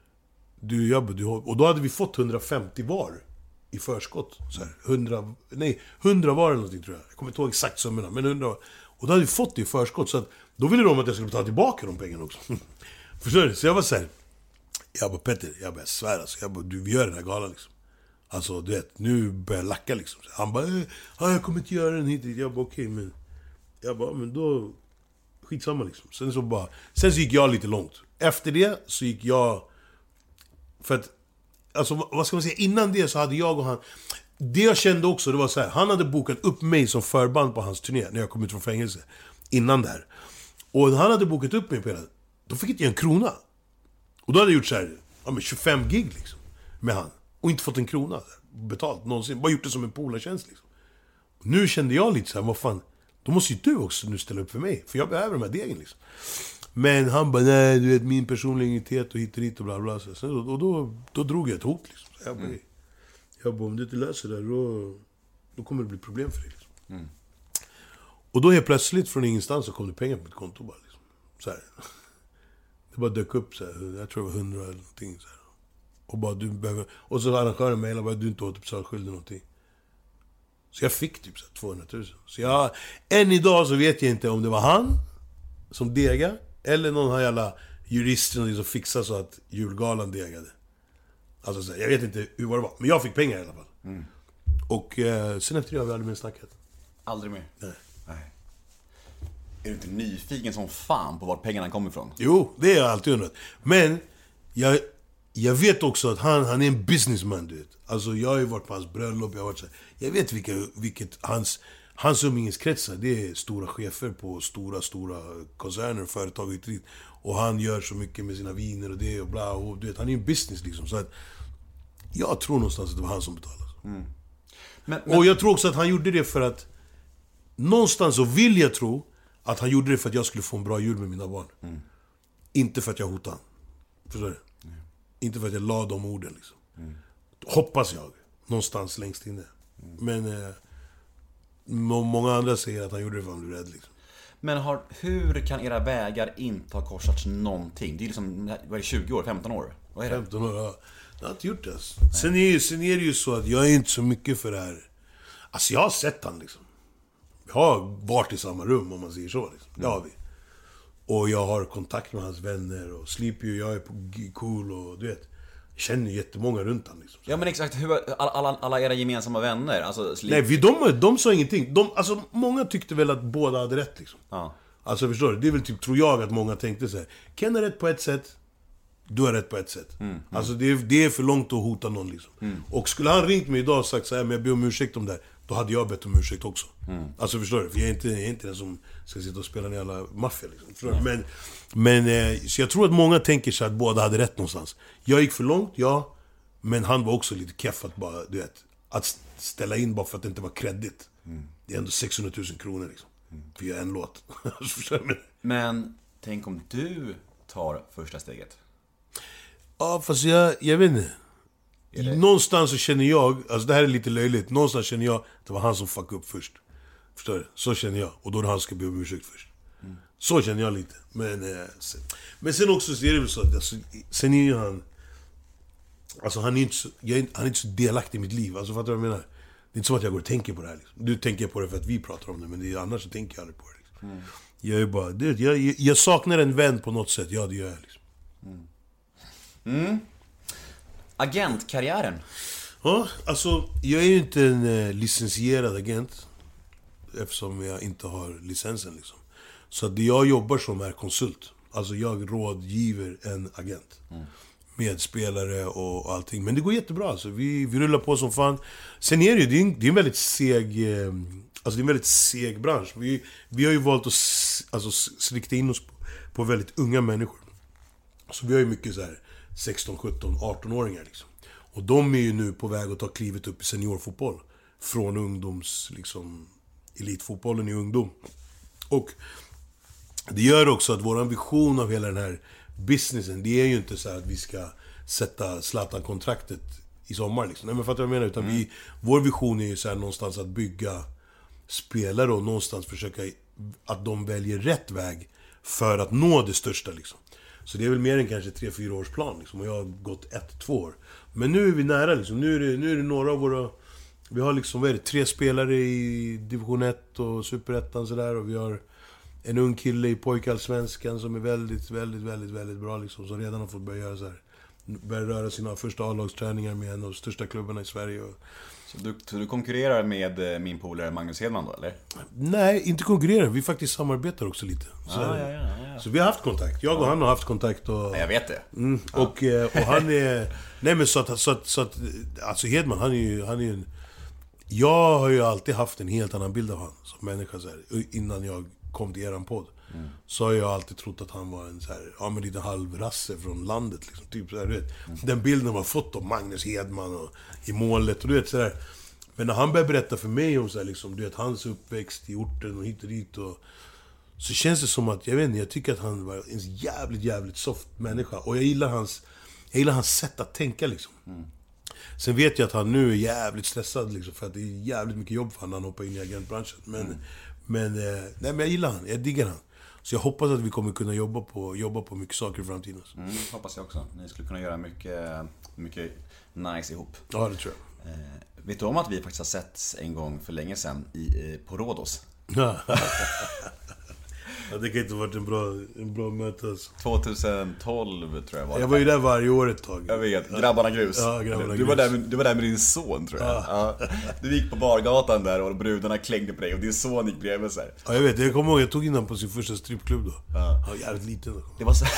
och då hade vi fått 150 var i förskott. Så här, 100 var eller någonting tror jag. Jag kommer inte ihåg exakt summorna, men 100 var. Och då hade vi fått det i förskott, så att då ville de att jag skulle ta tillbaka de pengarna också. Förstår du? Så jag var så här, jag bara, Petter, jag svär alltså, jag bara, vi gör den här galan liksom. Alltså, du vet, nu börjar jag lacka liksom. Han bara, jag kommer inte göra den hit. Jag bara, okej, men... Jag bara, men då... Skitsamma liksom. Sen så gick jag lite långt. Efter det så gick jag... För att... Alltså, vad ska man säga? Innan det så hade jag och han... Det jag kände också, det var så här. Han hade bokat upp mig som förband på hans turné när jag kom ut från fängelse. Innan där. Och han hade bokat upp mig på hela... Då fick inte jag en krona. Och då hade jag gjort så här... 25 gig liksom. Med han. Och inte fått en krona betalt någonsin. Bara gjort det som en polartjänst liksom. Nu kände jag lite så här, vad fan, då måste ju du också nu ställa upp för mig. För jag behöver de här degen liksom. Men han bara, nej, du vet, min personlighet och hit och dit och bla bla. Och då drog jag ett hot liksom. Så jag bara, om du inte löser det då kommer det bli problem för dig liksom. Och då helt plötsligt från ingenstans så kom det pengar på mitt konto bara liksom. Så här. Det bara dök upp så här, jag tror det var 100 eller någonting så här. Och bara, du behöver... Och så arrangören mejlade bara, du inte återbetalar skylden någonting. Så jag fick typ så här 200 000. Så än idag så vet jag inte om det var han som degade, eller någon här jävla juristen som fixade så att julgalan degade. Alltså så här, jag vet inte hur det var. Men jag fick pengar i alla fall. Och sen efter det har vi aldrig mer snackat. Aldrig mer? Nej. Är du inte nyfiken som fan på vart pengarna kommer ifrån? Jo, det är jag alltid undrat. Men jag vet också att han är en businessman, du vet. Alltså jag har ju varit på hans bröllop, jag har varit så här. Jag vet vilket hans umgängeskretsar, det är stora chefer på stora koncerner och företag och dit. Och han gör så mycket med sina viner och det och bla, och du vet, han är ju en business liksom. Så att jag tror någonstans att det var han som betalade. Men... Och jag tror också att han gjorde det för att någonstans så vill jag tro att han gjorde det för att jag skulle få en bra jul med mina barn. Inte för att jag hotade han. Förstår du? Inte för att jag la de orden liksom. Hoppas jag. Någonstans längst inne. Men många andra säger att han gjorde det för att han blev rädd liksom. Men hur kan era vägar inte ha korsats någonting? Det är liksom, vad är det, 20 år, 15 år? Vad är det? 15 år, ja. Jag har inte gjort det. Sen är det ju så att jag är inte så mycket för det här. Alltså jag har sett han liksom. Vi har varit i samma rum, om man säger så liksom. Det har vi. Och jag har kontakt med hans vänner och Sleepy och jag är på cool och du vet. känner jättemånga runt han liksom. Ja men exakt, alla era gemensamma vänner alltså, Nej, de sa ingenting. Alltså många tyckte väl att båda hade rätt liksom. Ja. Alltså förstår du, det är väl typ, tror jag, att många tänkte så här: Ken är rätt på ett sätt, du är rätt på ett sätt. Alltså det är för långt att hota någon liksom. Och skulle han ringt mig idag och sagt så här, men jag ber om ursäkt om det här, då hade jag bett om ursäkt också. Alltså förstår du, för jag är inte den som ska sitta och spela ner alla maffia liksom. Förstår du? Men så jag tror att många tänker så att båda hade rätt någonstans. Jag gick för långt, ja. Men han var också lite keff att bara, du vet, att ställa in bara för att det inte var kredit. Det är ändå 600 000 kronor liksom. För jag en låt. Men tänk om du tar första steget. Ja, fast jag vet inte. Någonstans så känner jag, alltså det här är lite löjligt, någonstans känner jag att det var han som fuckade upp först. Förstår du? Så känner jag. Och då är det han som ska be om ursäkt först. Så känner jag lite. Men sen också så är det väl så att, alltså, sen är ju han, alltså han är inte så delaktig i mitt liv. Alltså fattar du vad jag menar? Det är inte så att jag går och tänker på det här liksom. Du tänker på det för att vi pratar om det, men annars så tänker jag aldrig på det liksom. Jag är bara, jag saknar en vän på något sätt. Ja, det gör jag liksom. Agentkarriären. Ja, alltså jag är ju inte en licensierad agent, eftersom jag inte har licensen liksom. Så det jag jobbar som är konsult. Alltså jag rådgiver en agent. Med spelare och allting. Men det går jättebra alltså. Vi rullar på som fan. Sen är det är en väldigt seg, alltså det är en väldigt seg bransch. Vi har ju valt att rikta in oss på väldigt unga människor. Så vi har ju mycket så här 16, 17, 18-åringar liksom. Och de är ju nu på väg att ta klivet upp i seniorfotboll. Från ungdoms, liksom, elitfotbollen i ungdom. Och det gör också att vår vision av hela den här businessen, det är ju inte så här att vi ska sätta Zlatan-kontraktet i sommar liksom. Nej, men fattar du vad jag menar? Utan vår vision är ju så här någonstans att bygga spelare och någonstans försöka att de väljer rätt väg för att nå det största liksom. Så det är väl mer än kanske 3-4 års plan liksom, och jag har gått 1-2 år. Men nu är vi nära liksom. Nu är det några av våra, vi har liksom, vad är det, 3 spelare i division 1 och superettan sådär, och vi har en ung kille i pojkallsvenskan som är väldigt, väldigt, väldigt, väldigt bra liksom, som redan har fått börja göra så här, börja röra sina första A-lagsträningar med en av de största klubbarna i Sverige. Så du konkurrerar med min polare Magnus Hedman då, eller? Nej, inte konkurrerar. Vi faktiskt samarbetar också lite. Så vi har haft kontakt. Jag och han har haft kontakt. Och, jag vet det. Och han är... Nej men så att alltså Hedman, han är ju en... Jag har ju alltid haft en helt annan bild av han som människa så här, innan jag kom till eran podd. Så har jag alltid trott att han var en så här, ja men lite halvrasse från landet liksom, typ så här, du vet. Den bilden man har fått av Magnus Hedman och i målet och du vet så där. Men när han börjar berätta för mig om så här, liksom, du vet, hans uppväxt i orten och hit och dit, och så känns det som att, jag vet inte, jag tycker att han var en jävligt soft människa, och jag gillar hans sätt att tänka liksom. Sen vet jag att han nu är jävligt stressad liksom, för att det är jävligt mycket jobb för han när han hoppar in i agentbranschen. Men jag gillar han, jag diggar han. Så jag hoppas att vi kommer kunna jobba på mycket saker i framtiden. Hoppas jag också. Ni skulle kunna göra mycket nice ihop. Ja, det tror jag. Vet du om att vi faktiskt har sett en gång för länge sedan på Rhodos? Ja, det kan inte ha varit en bra möte alltså. 2012 tror jag var det. Jag var ju där varje år ett tag. Jag vet, Grabbarna Grus. Ja, Grabbarna du var där med din son tror jag. Ja. Du gick på bargatan där och brudarna klängde på dig och din son gick bredvid så här. Ja, jag vet, jag kommer ihåg, jag tog in honom på sin första strippklubb då. Han var jävligt liten då. Det var så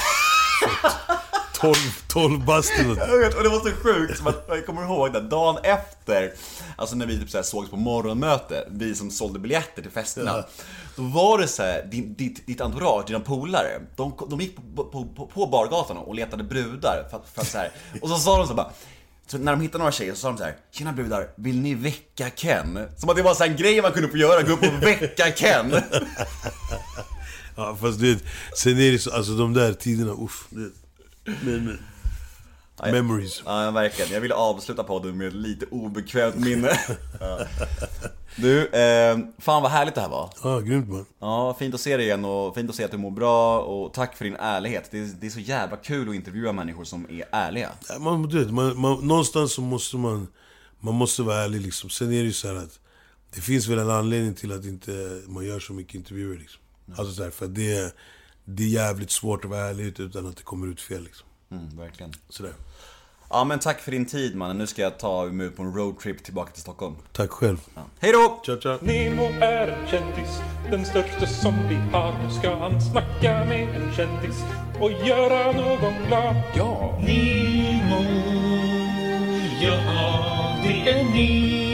12 basten. Jag vet, och det var så sjukt som att jag kommer ihåg att dagen efter, alltså när vi typ så här sågs på morgonmöte, vi som sålde biljetter till festerna, då var det så här, ditt entourage, dina polare, de gick på bargatan och letade brudar för att så här, och så sa de så bara, så när de hittade några tjejer så sa de så här: tjena brudar, vill ni väcka Ken? Som att det var så en grej man kunde få göra, gå upp och väcka Ken. Ja, fast du vet, sen är det så, alltså de där tiderna, memories. Ja, verkligen. Jag ville avsluta podden med lite obekvämt minne. Du, fan vad härligt det här var. Ja, grymt man. Ja, fint att se dig igen och fint att se att du mår bra, och tack för din ärlighet. Det är så jävla kul att intervjua människor som är ärliga. Ja, någonstans så måste man måste vara ärlig liksom. Sen är det ju så här att det finns väl en anledning till att inte man gör så mycket intervjuer liksom. Alltså så här, för det är jävligt svårt att vara ärlig utan att det kommer ut fel liksom. Verkligen. Sådär. Ja, men tack för din tid, mannen. Nu ska jag ta mig ut på en roadtrip tillbaka till Stockholm. Tack själv. Ja. Hej då! Ciao, ciao. Nemo är en kändis, den största som vi har. Nu ska han snacka med en kändis och göra någon glad. Ja! Nemo, ja, det är Nemo.